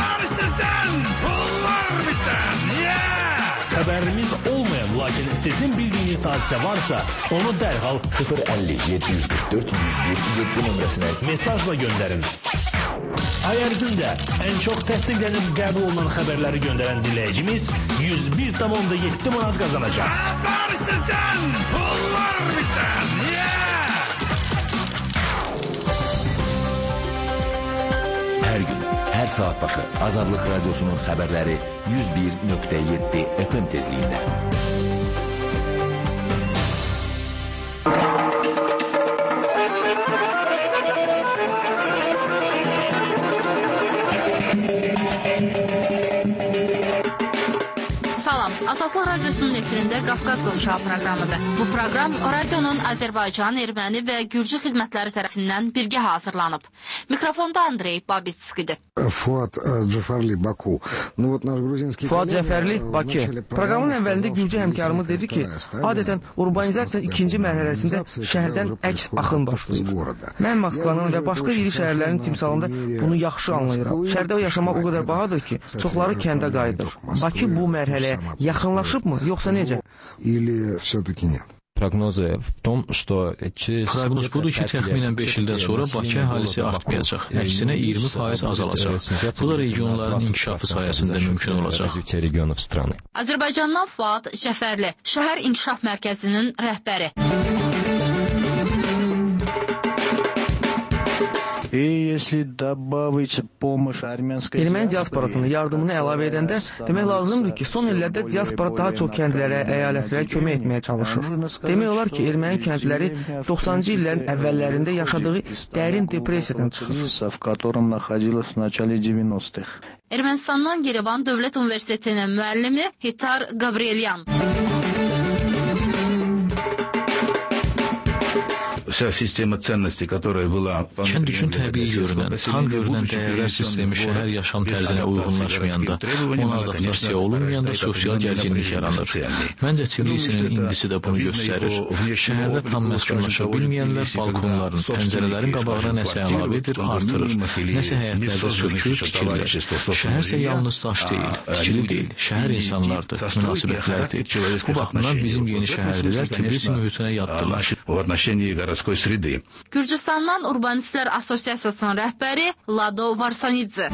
Xəbərimiz olmayan, lakin sizin bildiyiniz hadisə varsa, onu dərhal 050 744 101 nömrəsinə mesajla göndərin. Ay ərzində ən çox təsdiqlənib qəbul olunan xəbərləri göndərən dinləyicimiz 101,7 manat qazanacaq. Xəbər sizdən, pullar bizdən. Hər gün, hər saat başı Azadlıq Radyosu'nun xəbərləri 101.7 FM tezliyində. Azadlıq Radyosu'nun efirində Qafqaz Qovşağı proqramıdır. Bu proqram radionun Azərbaycan, erməni və gürcü xidmətləri tərəfindən birgə hazırlanıb. Mikrofonda Andrey Babitskidir. Fuad Cəfərli, Baku. Fuad Cəfərli, Bakı. Proqramın əvvəlində gürcü həmkarımız dedi ki, adətən urbanizasiya ikinci mərhələsində şəhərdən əks axın başlayır. Mən Moskvanın və başqa iri şəhərlərin timsalında bunu yaxşı anlayıram. Şəhərdə yaşamaq o qədər bahadır ki, çoxları kəndə qayıdır. Bakı bu mərhələyə yaxınlaşıbmı, yoxsa necə? Proqnoz budur ki, təxminən 5 ildən sonra Bakı əhalisi artmayacaq. Əksinə 20% azalacaq. Bu da regionların inkişafı sayəsində mümkün olacaq. Azərbaycandan Fuad Cəfərli, Şəhər İnkişaf Mərkəzinin rəhbəri. Erməni diasporasının yardımını əlavə edəndə demək lazımdır ki, son illərdə diaspora daha çox kəndlərə, əyalətlərə kömək etməyə çalışır. Demək olar ki, erməni kəndləri 90-cı illərin əvvəllərində yaşadığı dərin depressiyadan çıxır. Ermənistandan Yerevan Dövlət Universitetinin müəllimi Hitar Gabrielyan. Kənd üçün təbii görünən, tam görünən dəyərlər sistemi şəhər yaşam tərzinə uyğunlaşmayanda, ona adaptasiya olunmayanda sosial gərginlik yaranır. Məncə Tbilisinin indisi də bunu göstərir. Şəhərdə tam məskunlaşa bilməyənlər balkonların, pəncərələrin qabağına nəsə əlavə edir, artırır. Nəsə həyətlərdə sürkür, tikirlər. Şəhər isə yalnız daş deyil, tikili deyil, şəhər insanlardır, münasibətlərdir. Bu baxımdan bizim yeni şəhərlilər Tbilisi mühitinə yaddılar. Gürcüstandan Urbanistlər Assosiasiyasının rəhbəri Lado Varsanidze.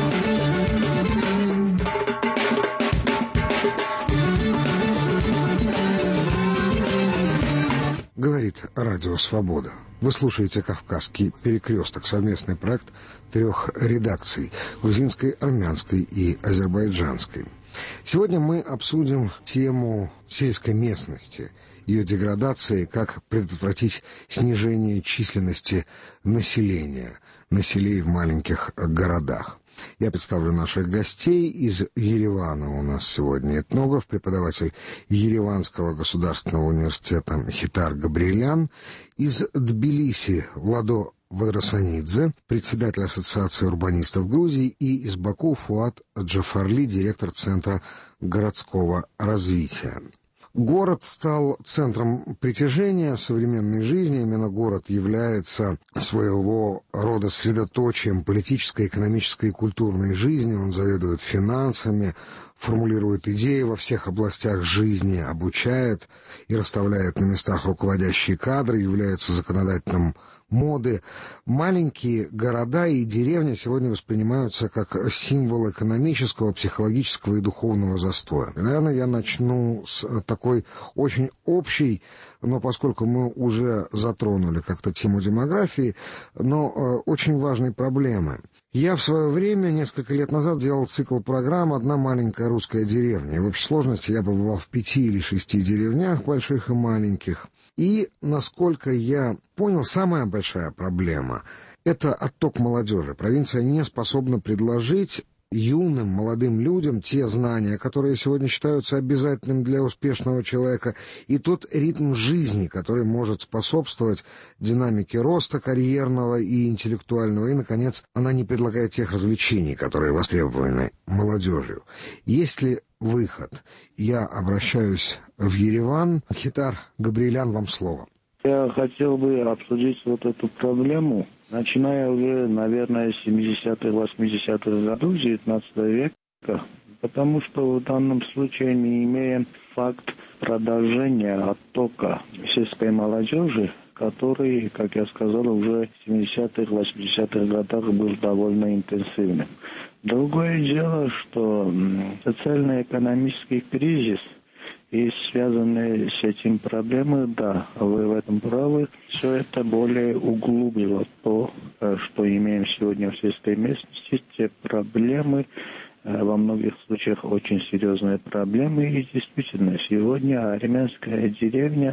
Говорит Радио Свобода. Вы слушаете «Кавказский перекресток», совместный проект 3 редакций – грузинской, армянской и азербайджанской. Сегодня мы обсудим тему сельской местности, ее деградации, как предотвратить снижение численности населения, населения в маленьких городах. Я представлю наших гостей. Из Еревана у нас сегодня этнограф, преподаватель Ереванского государственного университета Хитар Габриелян. Из Тбилиси Ладо Варсанидзе, председатель Ассоциации урбанистов Грузии, и из Баку Фуат Джафарли, директор Центра городского развития. Город стал центром притяжения современной жизни. Именно город является своего рода средоточием политической, экономической и культурной жизни. Он заведует финансами, формулирует идеи во всех областях жизни, обучает и расставляет на местах руководящие кадры, является законодателем моды. Маленькие города и деревни сегодня воспринимаются как символ экономического, психологического и духовного застоя. Наверное, я начну с такой очень общей, но поскольку мы уже затронули как-то тему демографии, но очень важной проблемы. Я в свое время, несколько лет назад, делал цикл программ «Одна маленькая русская деревня». И в общей сложности я побывал в 5 или 6 деревнях, больших и маленьких. И, насколько я понял, самая большая проблема – это отток молодежи. Провинция не способна предложить юным, молодым людям те знания, которые сегодня считаются обязательным для успешного человека, и тот ритм жизни, который может способствовать динамике роста карьерного и интеллектуального. И, наконец, она не предлагает тех развлечений, которые востребованы молодежью. Есть ли выход? Я обращаюсь в Ереван. Хитар Габриелян, вам слово. Я хотел бы обсудить вот эту проблему, начиная уже, наверное, с 70-х, 80-х годов 19 века, потому что в данном случае мы имеем факт продолжения оттока сельской молодежи, который, как я сказал, уже в 70-х, 80-х годах был довольно интенсивным. Другое дело, что социально-экономический кризис и связанные с этим проблемы, да, вы в этом правы, все это более углубило то, что имеем сегодня в сельской местности, те проблемы, во многих случаях очень серьезные проблемы, и действительно, сегодня армянская деревня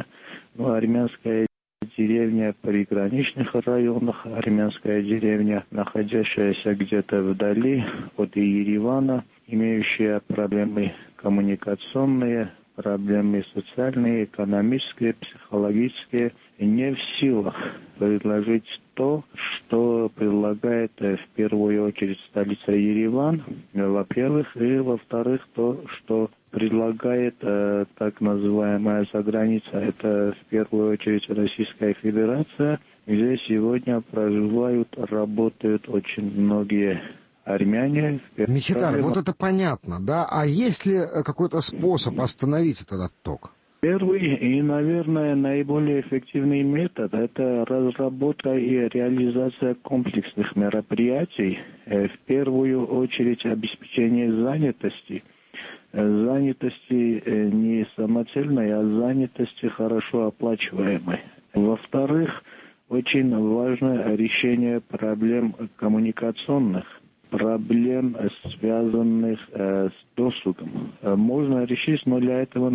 в приграничных районах, армянская деревня, находящаяся где-то вдали от Еревана, имеющая проблемы коммуникационные, проблемы социальные, экономические, психологические, не в силах предложить то, что предлагает в первую очередь столица Ереван, во-первых, и во-вторых, то, что предлагает так называемая заграница, это в первую очередь Российская Федерация, где сегодня проживают, работают очень многие армяне. Михитар, вот это понятно, да? А есть ли какой-то способ остановить этот отток? Первый и, наверное, наиболее эффективный метод – это разработка и реализация комплексных мероприятий, в первую очередь обеспечение занятости. Занятости не самоцельной, а занятости хорошо оплачиваемой. Во-вторых, очень важно решение проблем коммуникационных, проблем, связанных с досугом. Можно решить, но для этого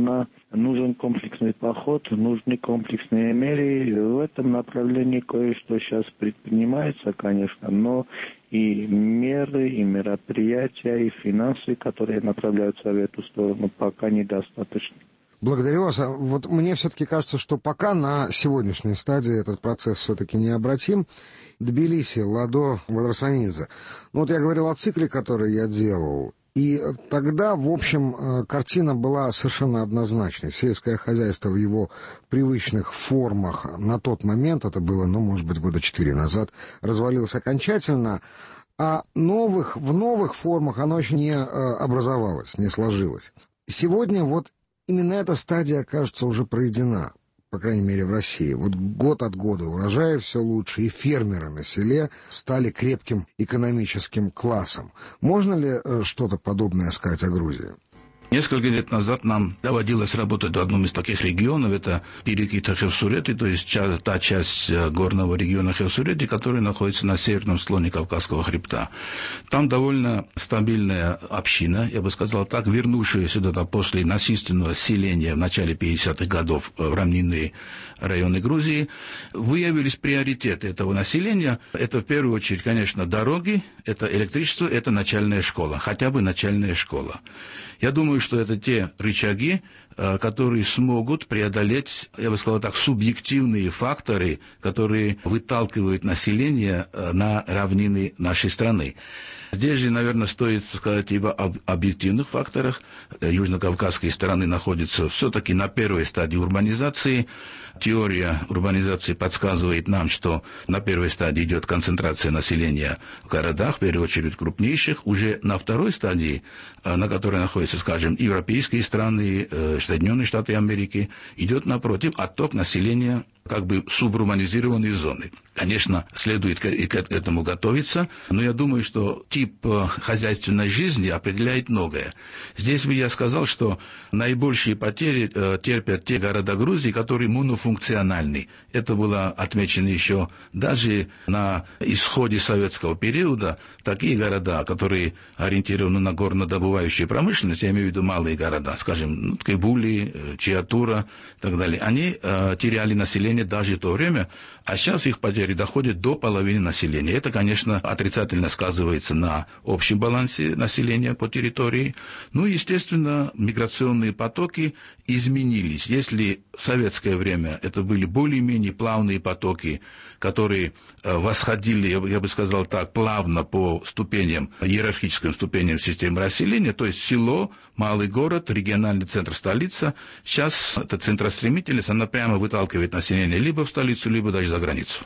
нужен комплексный подход, нужны комплексные меры. В этом направлении кое-что сейчас предпринимается, конечно, но и меры, и мероприятия, и финансы, которые направляются в эту сторону, пока недостаточно. Благодарю вас. Вот мне все-таки кажется, что пока на сегодняшней стадии этот процесс все-таки необратим. Тбилиси, Ладо, Вадрасанидзе. Ну вот я говорил о цикле, который я делал. И тогда, в общем, картина была совершенно однозначной. Сельское хозяйство в его привычных формах на тот момент, это было, может быть, года 4 назад, развалилось окончательно, а в новых формах оно еще не образовалось, не сложилось. Сегодня вот именно эта стадия, кажется, уже пройдена, по крайней мере, в России. Вот год от года урожаи все лучше, и фермеры на селе стали крепким экономическим классом. Можно ли что-то подобное сказать о Грузии? Несколько лет назад нам доводилось работать в одном из таких регионов, это Пирикита Хевсурети, то есть та часть горного региона Хевсурети, которая находится на северном склоне Кавказского хребта. Там довольно стабильная община, я бы сказал так, вернувшаяся туда после насильственного селения в начале 50-х годов в равнинные районы Грузии. Выявились приоритеты этого населения. Это в первую очередь, конечно, дороги, это электричество, это начальная школа, хотя бы начальная школа. Я думаю, что это те рычаги, которые смогут преодолеть, я бы сказал так, субъективные факторы, которые выталкивают население на равнины нашей страны. Здесь же, наверное, стоит сказать ибо об объективных факторах. Южно-кавказские страны находятся все-таки на первой стадии урбанизации. Теория урбанизации подсказывает нам, что на первой стадии идет концентрация населения в городах, в первую очередь крупнейших. Уже на второй стадии, на которой находятся, скажем, европейские страны, Соединенные Штаты Америки, идет, напротив, отток населения как бы субурбанизированные зоны. Конечно, следует к этому готовиться, но я думаю, что тип хозяйственной жизни определяет многое. Здесь бы я сказал, что наибольшие потери терпят те города Грузии, которые монофункциональны. Это было отмечено еще даже на исходе советского периода. Такие города, которые ориентированы на горнодобывающую промышленность, я имею в виду малые города, скажем, Кебули, Чиатура и так далее, они теряли население даже в то время, а сейчас их потери доходят до половины населения. Это, конечно, отрицательно сказывается на общем балансе населения по территории. Ну и, естественно, миграционные потоки изменились. Если в советское время это были более-менее плавные потоки, которые восходили, я бы сказал так, плавно по ступеням, иерархическим ступеням системы расселения, то есть село, малый город, региональный центр, столица, сейчас эта центростремительность, она прямо выталкивает население либо в столицу, либо даже за границу.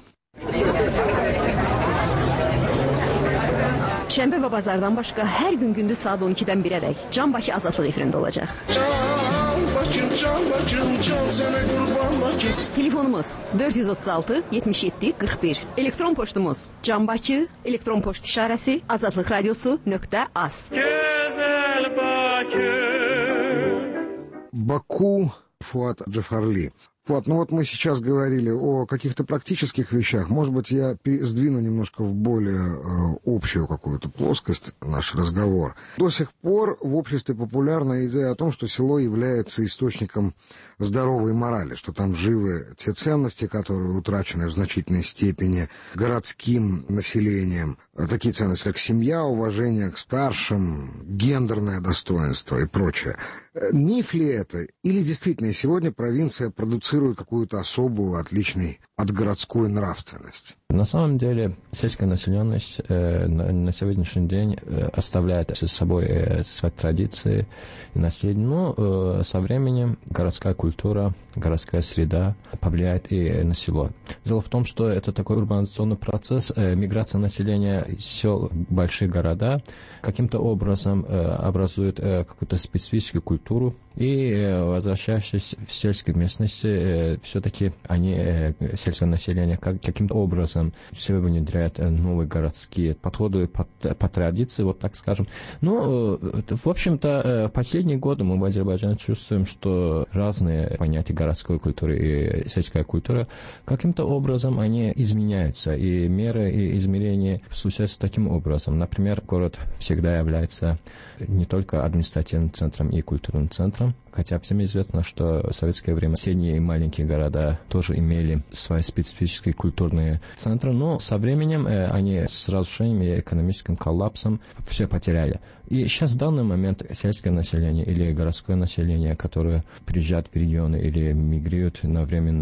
Şənbə və bazardan başqa hər gün gündüz saat 12-dən 1-ədək Can Bakı Azadlıq efirində olacaq. Telefonumuz 436 77 41. Elektron poçtumuz canbaki elektron poçt işarəsi azadlıqradiosu.az. Gözəl Bakı. Баку, Фуат Джафарли. Вот, ну вот мы сейчас говорили о каких-то практических вещах. Может быть, я сдвину немножко в более общую какую-то плоскость наш разговор. До сих пор в обществе популярна идея о том, что село является источником здоровой морали, что там живы те ценности, которые утрачены в значительной степени городским населением. Такие ценности, как семья, уважение к старшим, гендерное достоинство и прочее. Миф ли это? Или действительно сегодня провинция продуцирует какую-то особую, отличную от городской нравственность? На самом деле сельская населенность на сегодняшний день оставляет за собой свои традиции и наследие, но со временем городская культура, городская среда повлияет и на село. Дело в том, что это такой урбанизационный процесс, миграция населения из сел в большие города каким-то образом образует какую-то специфическую культуру, и возвращавшись в сельской местности, все-таки они сельское население каким-то образом себе внедряет новые городские подходы по традиции, вот так скажем. Но, в общем-то, в последние годы мы в Азербайджане чувствуем, что разные понятия городской культуры и сельская культура каким-то образом они изменяются, и меры и измерения случаются таким образом. Например, город всегда является не только административным центром и культурным центром, хотя всем известно, что в советское время средние и маленькие города тоже имели свои специфические культурные центры, но со временем они с разрушением и экономическим коллапсом все потеряли. И сейчас в данный момент сельское население или городское население, которое приезжает в регионы или мигрирует на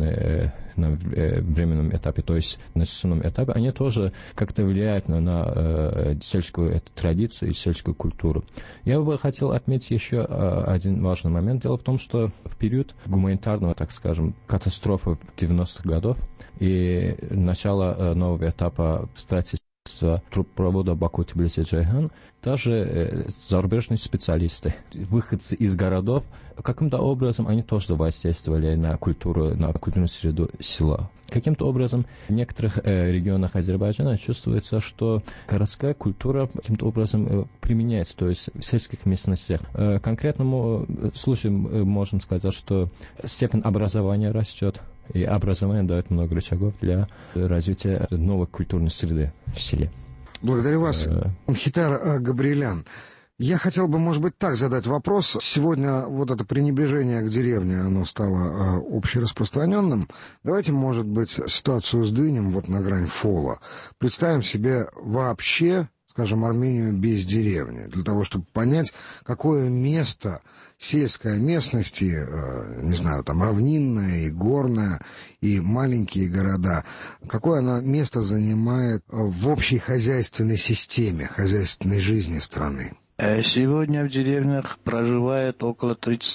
временном этапе, то есть на сезонном этапе, они тоже как-то влияют на сельскую традицию и сельскую культуру. Я бы хотел отметить еще один важный момент. Дело в том, что в период гуманитарного, так скажем, катастрофы 90-х годов и начала нового этапа строительства трубопровода Баку-Тбилиси-Джейхан, даже зарубежные специалисты, выходцы из городов, каким-то образом они тоже воздействовали на культуру, на культурную среду села. Каким-то образом в некоторых регионах Азербайджана чувствуется, что городская культура каким-то образом применяется, то есть в сельских местностях. Конкретному случаю можем сказать, что степень образования растет, и образование дает много рычагов для развития новой культурной среды в селе. Благодарю вас, Мхитар Габриелян. Я хотел бы, может быть, так задать вопрос. Сегодня вот это пренебрежение к деревне, оно стало общераспространенным. Давайте, может быть, ситуацию сдвинем вот на грань фола. Представим себе вообще, скажем, Армению без деревни, для того, чтобы понять, какое место сельской местности, не знаю, там равнинная и горная, и маленькие города, какое она место занимает в общей хозяйственной системе, хозяйственной жизни страны. Сегодня в деревнях проживает около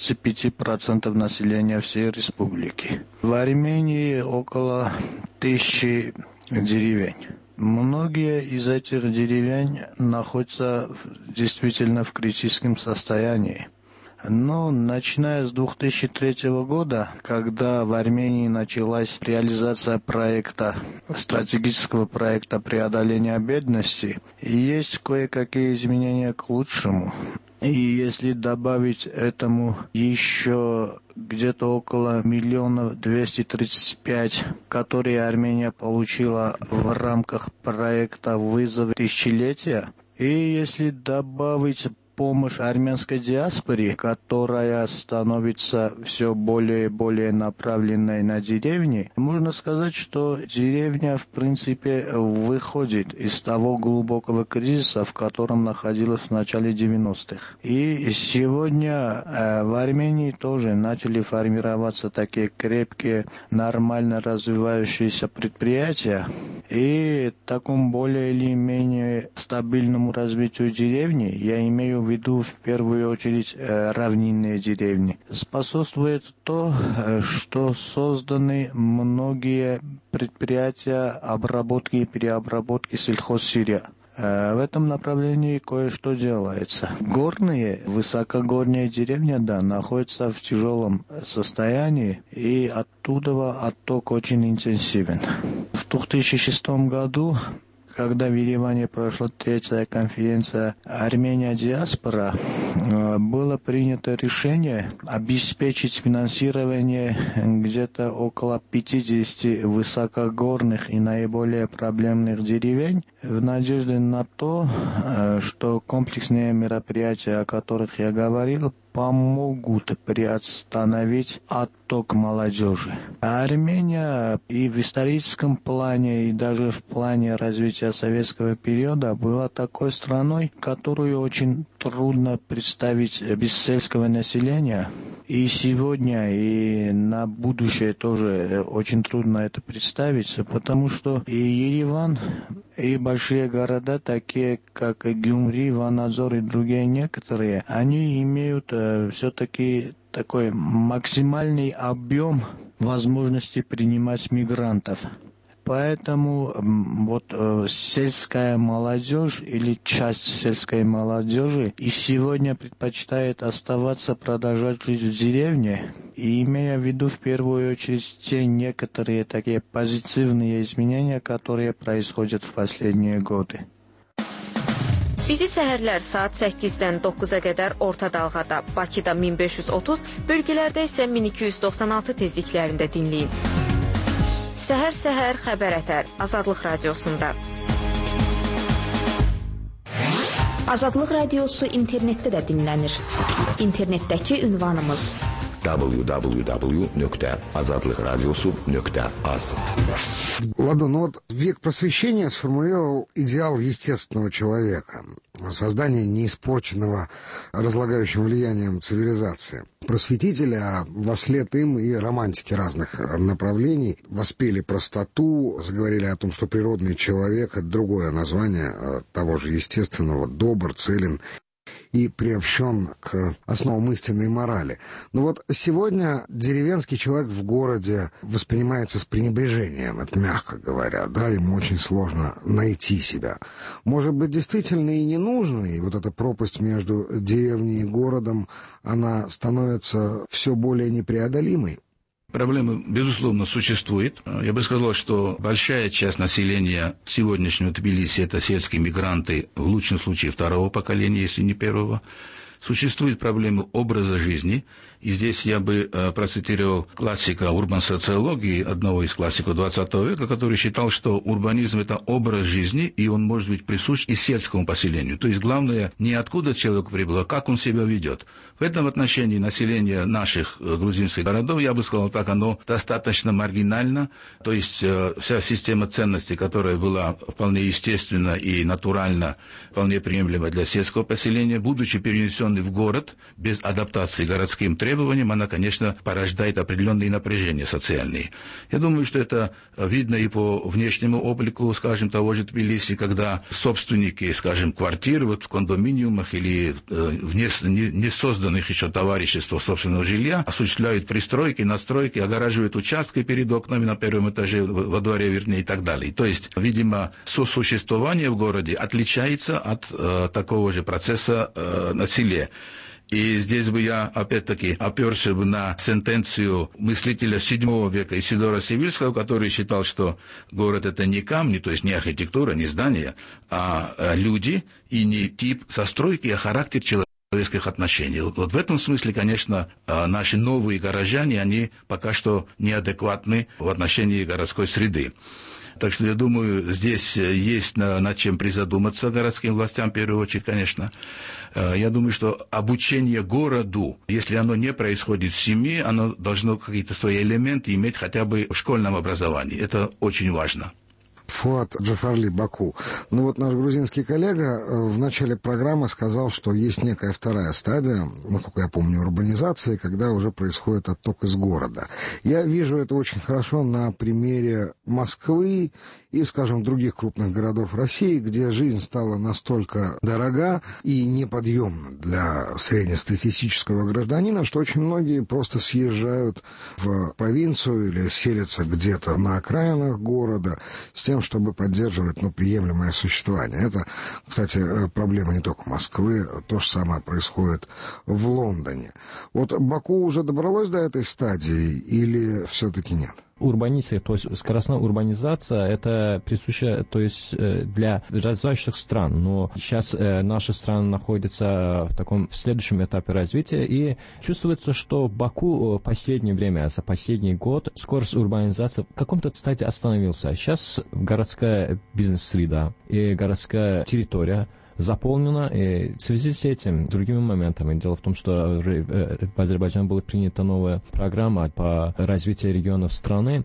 35% населения всей республики. В Армении около 1000 деревень. Многие из этих деревень находятся действительно в критическом состоянии. Но начиная с 2003 года, когда в Армении началась реализация стратегического проекта преодоления бедности, есть кое-какие изменения к лучшему. И если добавить этому еще где-то около 1 235 000, которые Армения получила в рамках проекта «Вызов тысячелетия», и если добавить помощь армянской диаспоре, которая становится все более и более направленной на деревни, можно сказать, что деревня, в принципе, выходит из того глубокого кризиса, в котором находилась в начале 90-х. И сегодня в Армении тоже начали формироваться такие крепкие, нормально развивающиеся предприятия, и такому более или менее стабильному развитию деревни, я имею в виду в первую очередь равнинные деревни, способствует то, что созданы многие предприятия обработки и переобработки сельхозсырья. В этом направлении кое-что делается. Горные, высокогорные деревни, да, находятся в тяжелом состоянии, и оттуда отток очень интенсивен. В 2006 году, когда в Ереване прошла 3-я конференция «Армения-диаспора», было принято решение обеспечить финансирование где-то около 50 высокогорных и наиболее проблемных деревень в надежде на то, что комплексные мероприятия, о которых я говорил, помогут приостановить отток молодежи. Армения и в историческом плане, и даже в плане развития советского периода была такой страной, которую очень трудно представить без сельского населения. И сегодня, и на будущее тоже очень трудно это представить, потому что и Ереван, и большие города, такие как Гюмри, Ванадзор и другие некоторые, они имеют все-таки такой максимальный объем возможности принимать мигрантов. Поэтому вот сельская молодежь или часть сельской молодежи и сегодня предпочитает оставаться, продолжать жизнь в деревне, и имея в виду в первую очередь те некоторые такие позитивные изменения, которые происходят в последние годы. Bizi səhərlər saat 8-dən 9-a qədər orta dalğada, Bakıda 1530, bölgələrdə isə 1296 tezliklərində dinləyin. Səhər-səhər xəbər ətər Azadlıq Radiosunda. Azadlıq Radiosu internetdə də dinlənir. İnternetdəki ünvanımız www.azadlıkradiosu.az. Ладно, ну вот век просвещения сформулировал идеал естественного человека. Создание неиспорченного разлагающим влиянием цивилизации. Просветители, а вослед им и романтики разных направлений воспели простоту, заговорили о том, что природный человек — это другое название того же естественного, добр, целен и приобщен к основам истинной морали. Но вот сегодня деревенский человек в городе воспринимается с пренебрежением, это мягко говоря, да, ему очень сложно найти себя. Может быть, действительно и не нужно, и вот эта пропасть между деревней и городом, она становится все более непреодолимой. Проблема, безусловно, существует. Я бы сказал, что большая часть населения сегодняшнего Тбилиси – это сельские мигранты, в лучшем случае второго поколения, если не первого. Существует проблема образа жизни, и здесь я бы процитировал классика урбан-социологии, одного из классиков 20 века, который считал, что урбанизм – это образ жизни, и он может быть присущ и сельскому поселению. То есть главное не откуда человек прибыл, а как он себя ведет. В этом отношении население наших грузинских городов, я бы сказал так, оно достаточно маргинально, то есть вся система ценностей, которая была вполне естественна и натурально, вполне приемлема для сельского поселения, будучи перенесенной в город без адаптации к городским требованиям, она, конечно, порождает определенные напряжения социальные. Я думаю, что это видно и по внешнему облику, скажем, того же Тбилиси, когда собственники, скажем, квартир вот в кондоминиумах или в не созданных еще товариществах собственного жилья осуществляют пристройки, надстройки, огораживают участки перед окнами на первом этаже, во дворе, вернее, и так далее. То есть, видимо, сосуществование в городе отличается от такого же процесса на селе. И здесь бы я, опять-таки, оперся бы на сентенцию мыслителя VII века Исидора Сивильского, который считал, что город — это не камни, то есть не архитектура, не здания, а люди, и не тип застройки, а характер человеческих отношений. Вот в этом смысле, конечно, наши новые горожане, они пока что неадекватны в отношении городской среды. Так что, я думаю, здесь есть над чем призадуматься городским властям, в первую очередь, конечно. Я думаю, что обучение городу, если оно не происходит в семье, оно должно какие-то свои элементы иметь хотя бы в школьном образовании. Это очень важно. Фуат Джафарли, Баку. Ну вот наш грузинский коллега в начале программы сказал, что есть некая вторая стадия, насколько я помню, урбанизации, когда уже происходит отток из города. Я вижу это очень хорошо на примере Москвы и, скажем, других крупных городов России, где жизнь стала настолько дорога и неподъемна для среднестатистического гражданина, что очень многие просто съезжают в провинцию или селятся где-то на окраинах города с тем, чтобы поддерживать, приемлемое существование. Это, кстати, проблема не только Москвы, то же самое происходит в Лондоне. Вот Баку уже добралось до этой стадии или все-таки нет? Урбанизация, то есть скоростная урбанизация, это присуще, то есть для развивающихся стран. Но сейчас наша страна находится в следующем этапе развития, и чувствуется, что Баку в последнее время, за последний год, скорость урбанизации в каком-то стадии остановился. Сейчас городская бизнес-среда и городская территория заполнена, и в связи с этим другими моментами. Дело в том, что в Азербайджане была принята новая программа по развитию регионов страны,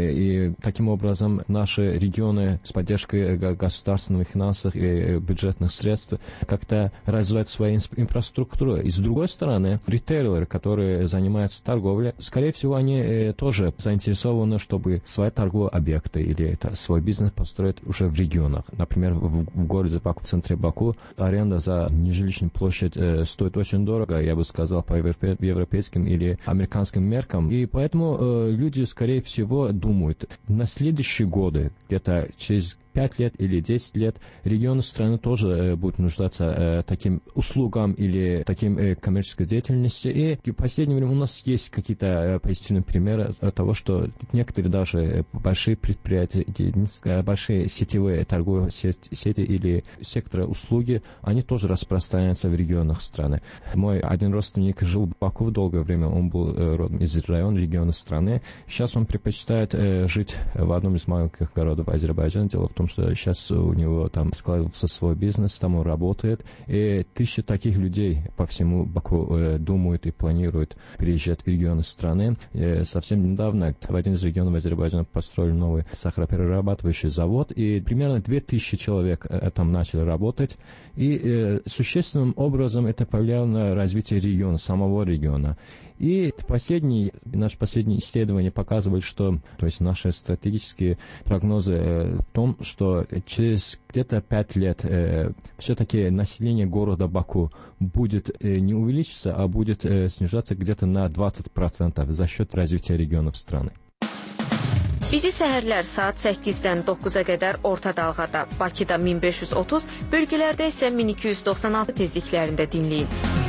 и таким образом наши регионы с поддержкой государственных финансов и бюджетных средств как-то развивают свою инфраструктуру. И с другой стороны, ритейлеры, которые занимаются торговлей, скорее всего, они тоже заинтересованы, чтобы свои торговые объекты или свой бизнес построить уже в регионах. Например, в городе Баку, в центре Баку, Баку. Аренда за нежилищную площадь стоит очень дорого, я бы сказал, по европейским или американским меркам. И поэтому люди, скорее всего, думают, на следующие годы, где-то через 5 лет или 10 лет регионы страны тоже будут нуждаться таким услугам или таким коммерческой деятельности. И в последнее время у нас есть какие-то позитивные примеры того, что некоторые даже большие предприятия, большие сетевые торговые сети или секторы услуги, они тоже распространяются в регионах страны. Мой один родственник жил в Баку долгое время, он был родом из региона страны. Сейчас он предпочитает жить в одном из маленьких городов Азербайджана. Дело в том, что сейчас у него там складывается свой бизнес, там он работает, и тысячи таких людей по всему Баку думают и планируют переезжать в регионы страны. Совсем недавно в один из регионов Азербайджана построили новый сахароперерабатывающий завод, и примерно 2000 человек там начали работать, и существенным образом это повлияло на развитие региона, самого региона. И наше последнее исследование показывает, что, то есть наши стратегические прогнозы в том, что через где-то 5 лет все-таки население города Баку будет не увеличиться, а будет снижаться где-то на 20% за счет развития регионов страны. Bizi səhərlər saat 8-dən 9-a qədər orta dalğada, Bakıda 1530, bölgələrdə isə 1296 tezliklərində dinləyin.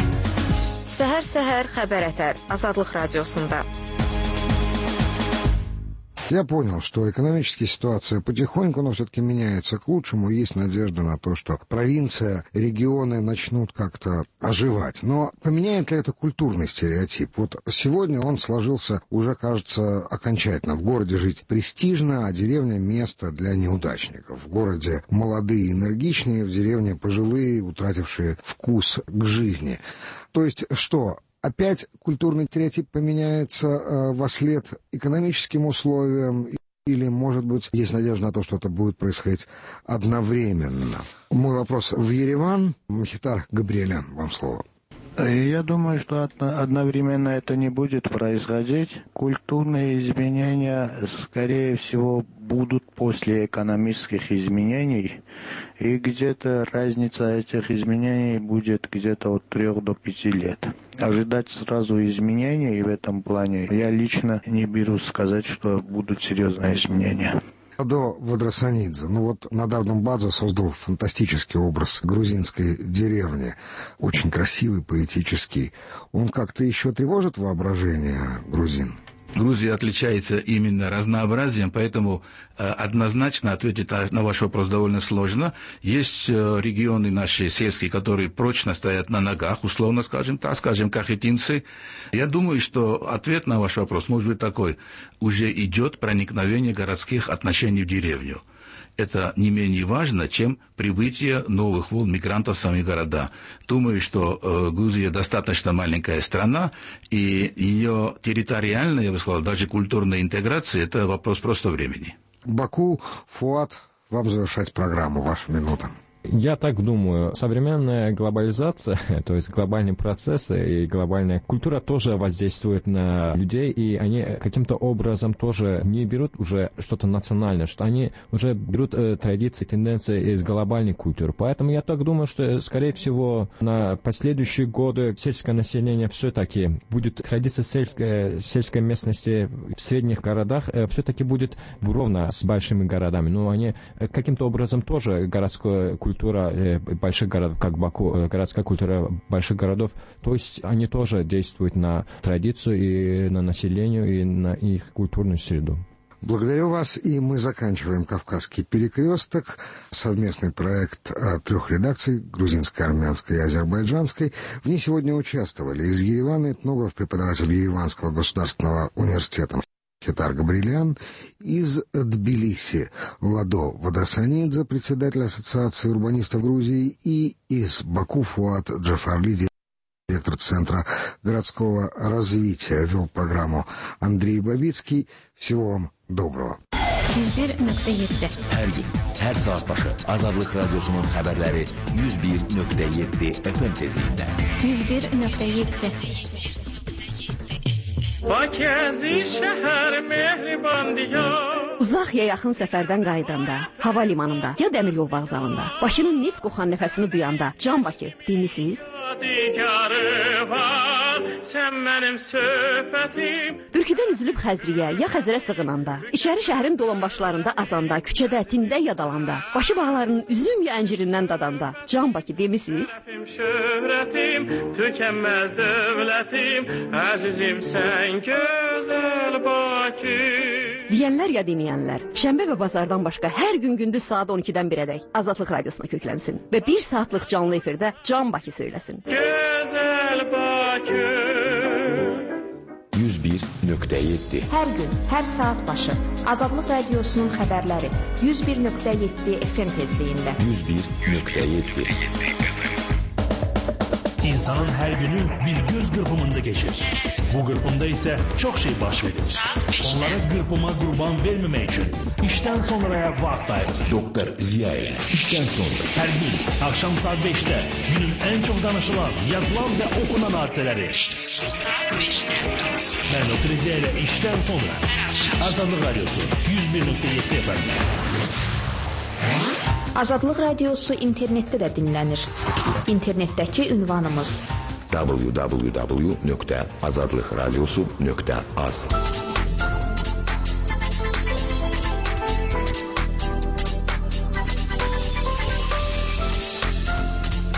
Səhər xəbər ətər, Azadlıq Radiosunda. Я понял, что экономическая ситуация потихоньку, но все-таки меняется к лучшему. Есть надежда на то, что провинция, регионы начнут как-то оживать. Но поменяет ли это культурный стереотип? Вот сегодня он сложился уже, кажется, окончательно. В городе жить престижно, а деревня — место для неудачников. В городе молодые, энергичные, в деревне пожилые, утратившие вкус к жизни. То есть что? Опять культурный стереотип поменяется вослед экономическим условиям, или, может быть, есть надежда на то, что это будет происходить одновременно? Мой вопрос в Ереван. Мхитар Габриэлян, вам слово. Я думаю, что одновременно это не будет происходить. Культурные изменения, скорее всего, будут после экономических изменений. И где-то разница этих изменений будет где-то от 3 до 5 лет. Ожидать сразу изменений в этом плане я лично не берусь сказать, что будут серьезные изменения. Ладо Вадрасанидзе. Ну вот Надар Думбадзе создал фантастический образ грузинской деревни. Очень красивый, поэтический. Он как-то еще тревожит воображение грузин? Грузия отличается именно разнообразием, поэтому однозначно ответить на ваш вопрос довольно сложно. Есть регионы наши сельские, которые прочно стоят на ногах, условно скажем так, скажем, кахетинцы. Я думаю, что ответ на ваш вопрос может быть такой. Уже идет проникновение городских отношений в деревню. Это не менее важно, чем прибытие новых волн мигрантов в сами города. Думаю, что Грузия достаточно маленькая страна, и ее территориальная, я бы сказал, даже культурная интеграция – это вопрос просто времени. Баку, Фуат, вам завершать программу, ваша минута. Я так думаю, современная глобализация, то есть глобальные процессы и глобальная культура тоже воздействует на людей, и они каким-то образом тоже не берут уже что-то национальное, что они уже берут традиции, тенденции из глобальной культуры. Поэтому я так думаю, что, скорее всего, на последующие годы сельское население все-таки будет традиция сельской местности в средних городах, все-таки будет ровно с большими городами. Но они каким-то образом тоже городскую культура больших городов, как Баку, городская культура больших городов, то есть они тоже действуют на традицию и на население, и на их культурную среду. Благодарю вас, и мы заканчиваем «Кавказский перекресток», совместный проект 3 редакций, грузинской, армянской и азербайджанской. В ней сегодня участвовали из Еревана этнограф, преподаватель Ереванского государственного университета Мхитар Габриэлян, из Тбилиси Ладо Вадрасанидзе, председатель Ассоциации урбанистов Грузии, и из Баку Фуат Джафарли, директор Центра городского развития. Вел программу Андрей Бабицкий. Всего вам доброго. 101.7 Hər gün, hər saat başı Azadlıq Radiosunun xəbərləri 101.7 FM tezliyində. 101.7 با که از این شهر مهربان دیار Uzaq ya yaxın səfərdən qayıdanda, hava limanında ya dəmiryol vağzalında, Bakının neft qoxan nəfəsini duyanda, Can Bakı demisiniz? Sən mənim söhbətim. Bürküdən üzülüb Xəzriyə ya Xəzərə sığınanda, İçəri şəhərin dolanbaşlarında azanda, küçədə, tində yadalanda, Bakı bağlarının üzüm ya əncirindən dadanda, Can Bakı demisiniz? Şöhrətim, tükənməz dövlətim, əzizim sən gözəl Bakı. Deyənlər ya deməyənlər, şənbə və bazardan başqa hər gün gündüz saat 12-dən 1-ədək Azadlıq Radiosuna köklənsin və 1 saatlıq canlı efirdə Can Bakı söyləsin. Gözəl Bakı 101.7 Hər gün, hər saat başı Azadlıq Radiosunun xəbərləri 101.7 FM tezliyində 101.7 İnsanın hər günü bir göz qırpımında keçir. Bu qırpımda isə çox şey baş verir. Onlara qırpıma qurban verməmək üçün işdən sonraya vaxt ayırır. Doktor Ziya ilə işdən sonra. Hər gün axşam saat 5-də günün ən çox danışılan, yazılan və oxunan hadisələri. İşdən sonra 5-də. Mən Doktor Ziya ilə işdən sonra. Azadlıq Radiosu 101.7 FM. Azadlıq Radiosu internetdə də dinlənir. İnternetdəki ünvanımız www.azadlıqradiosu.az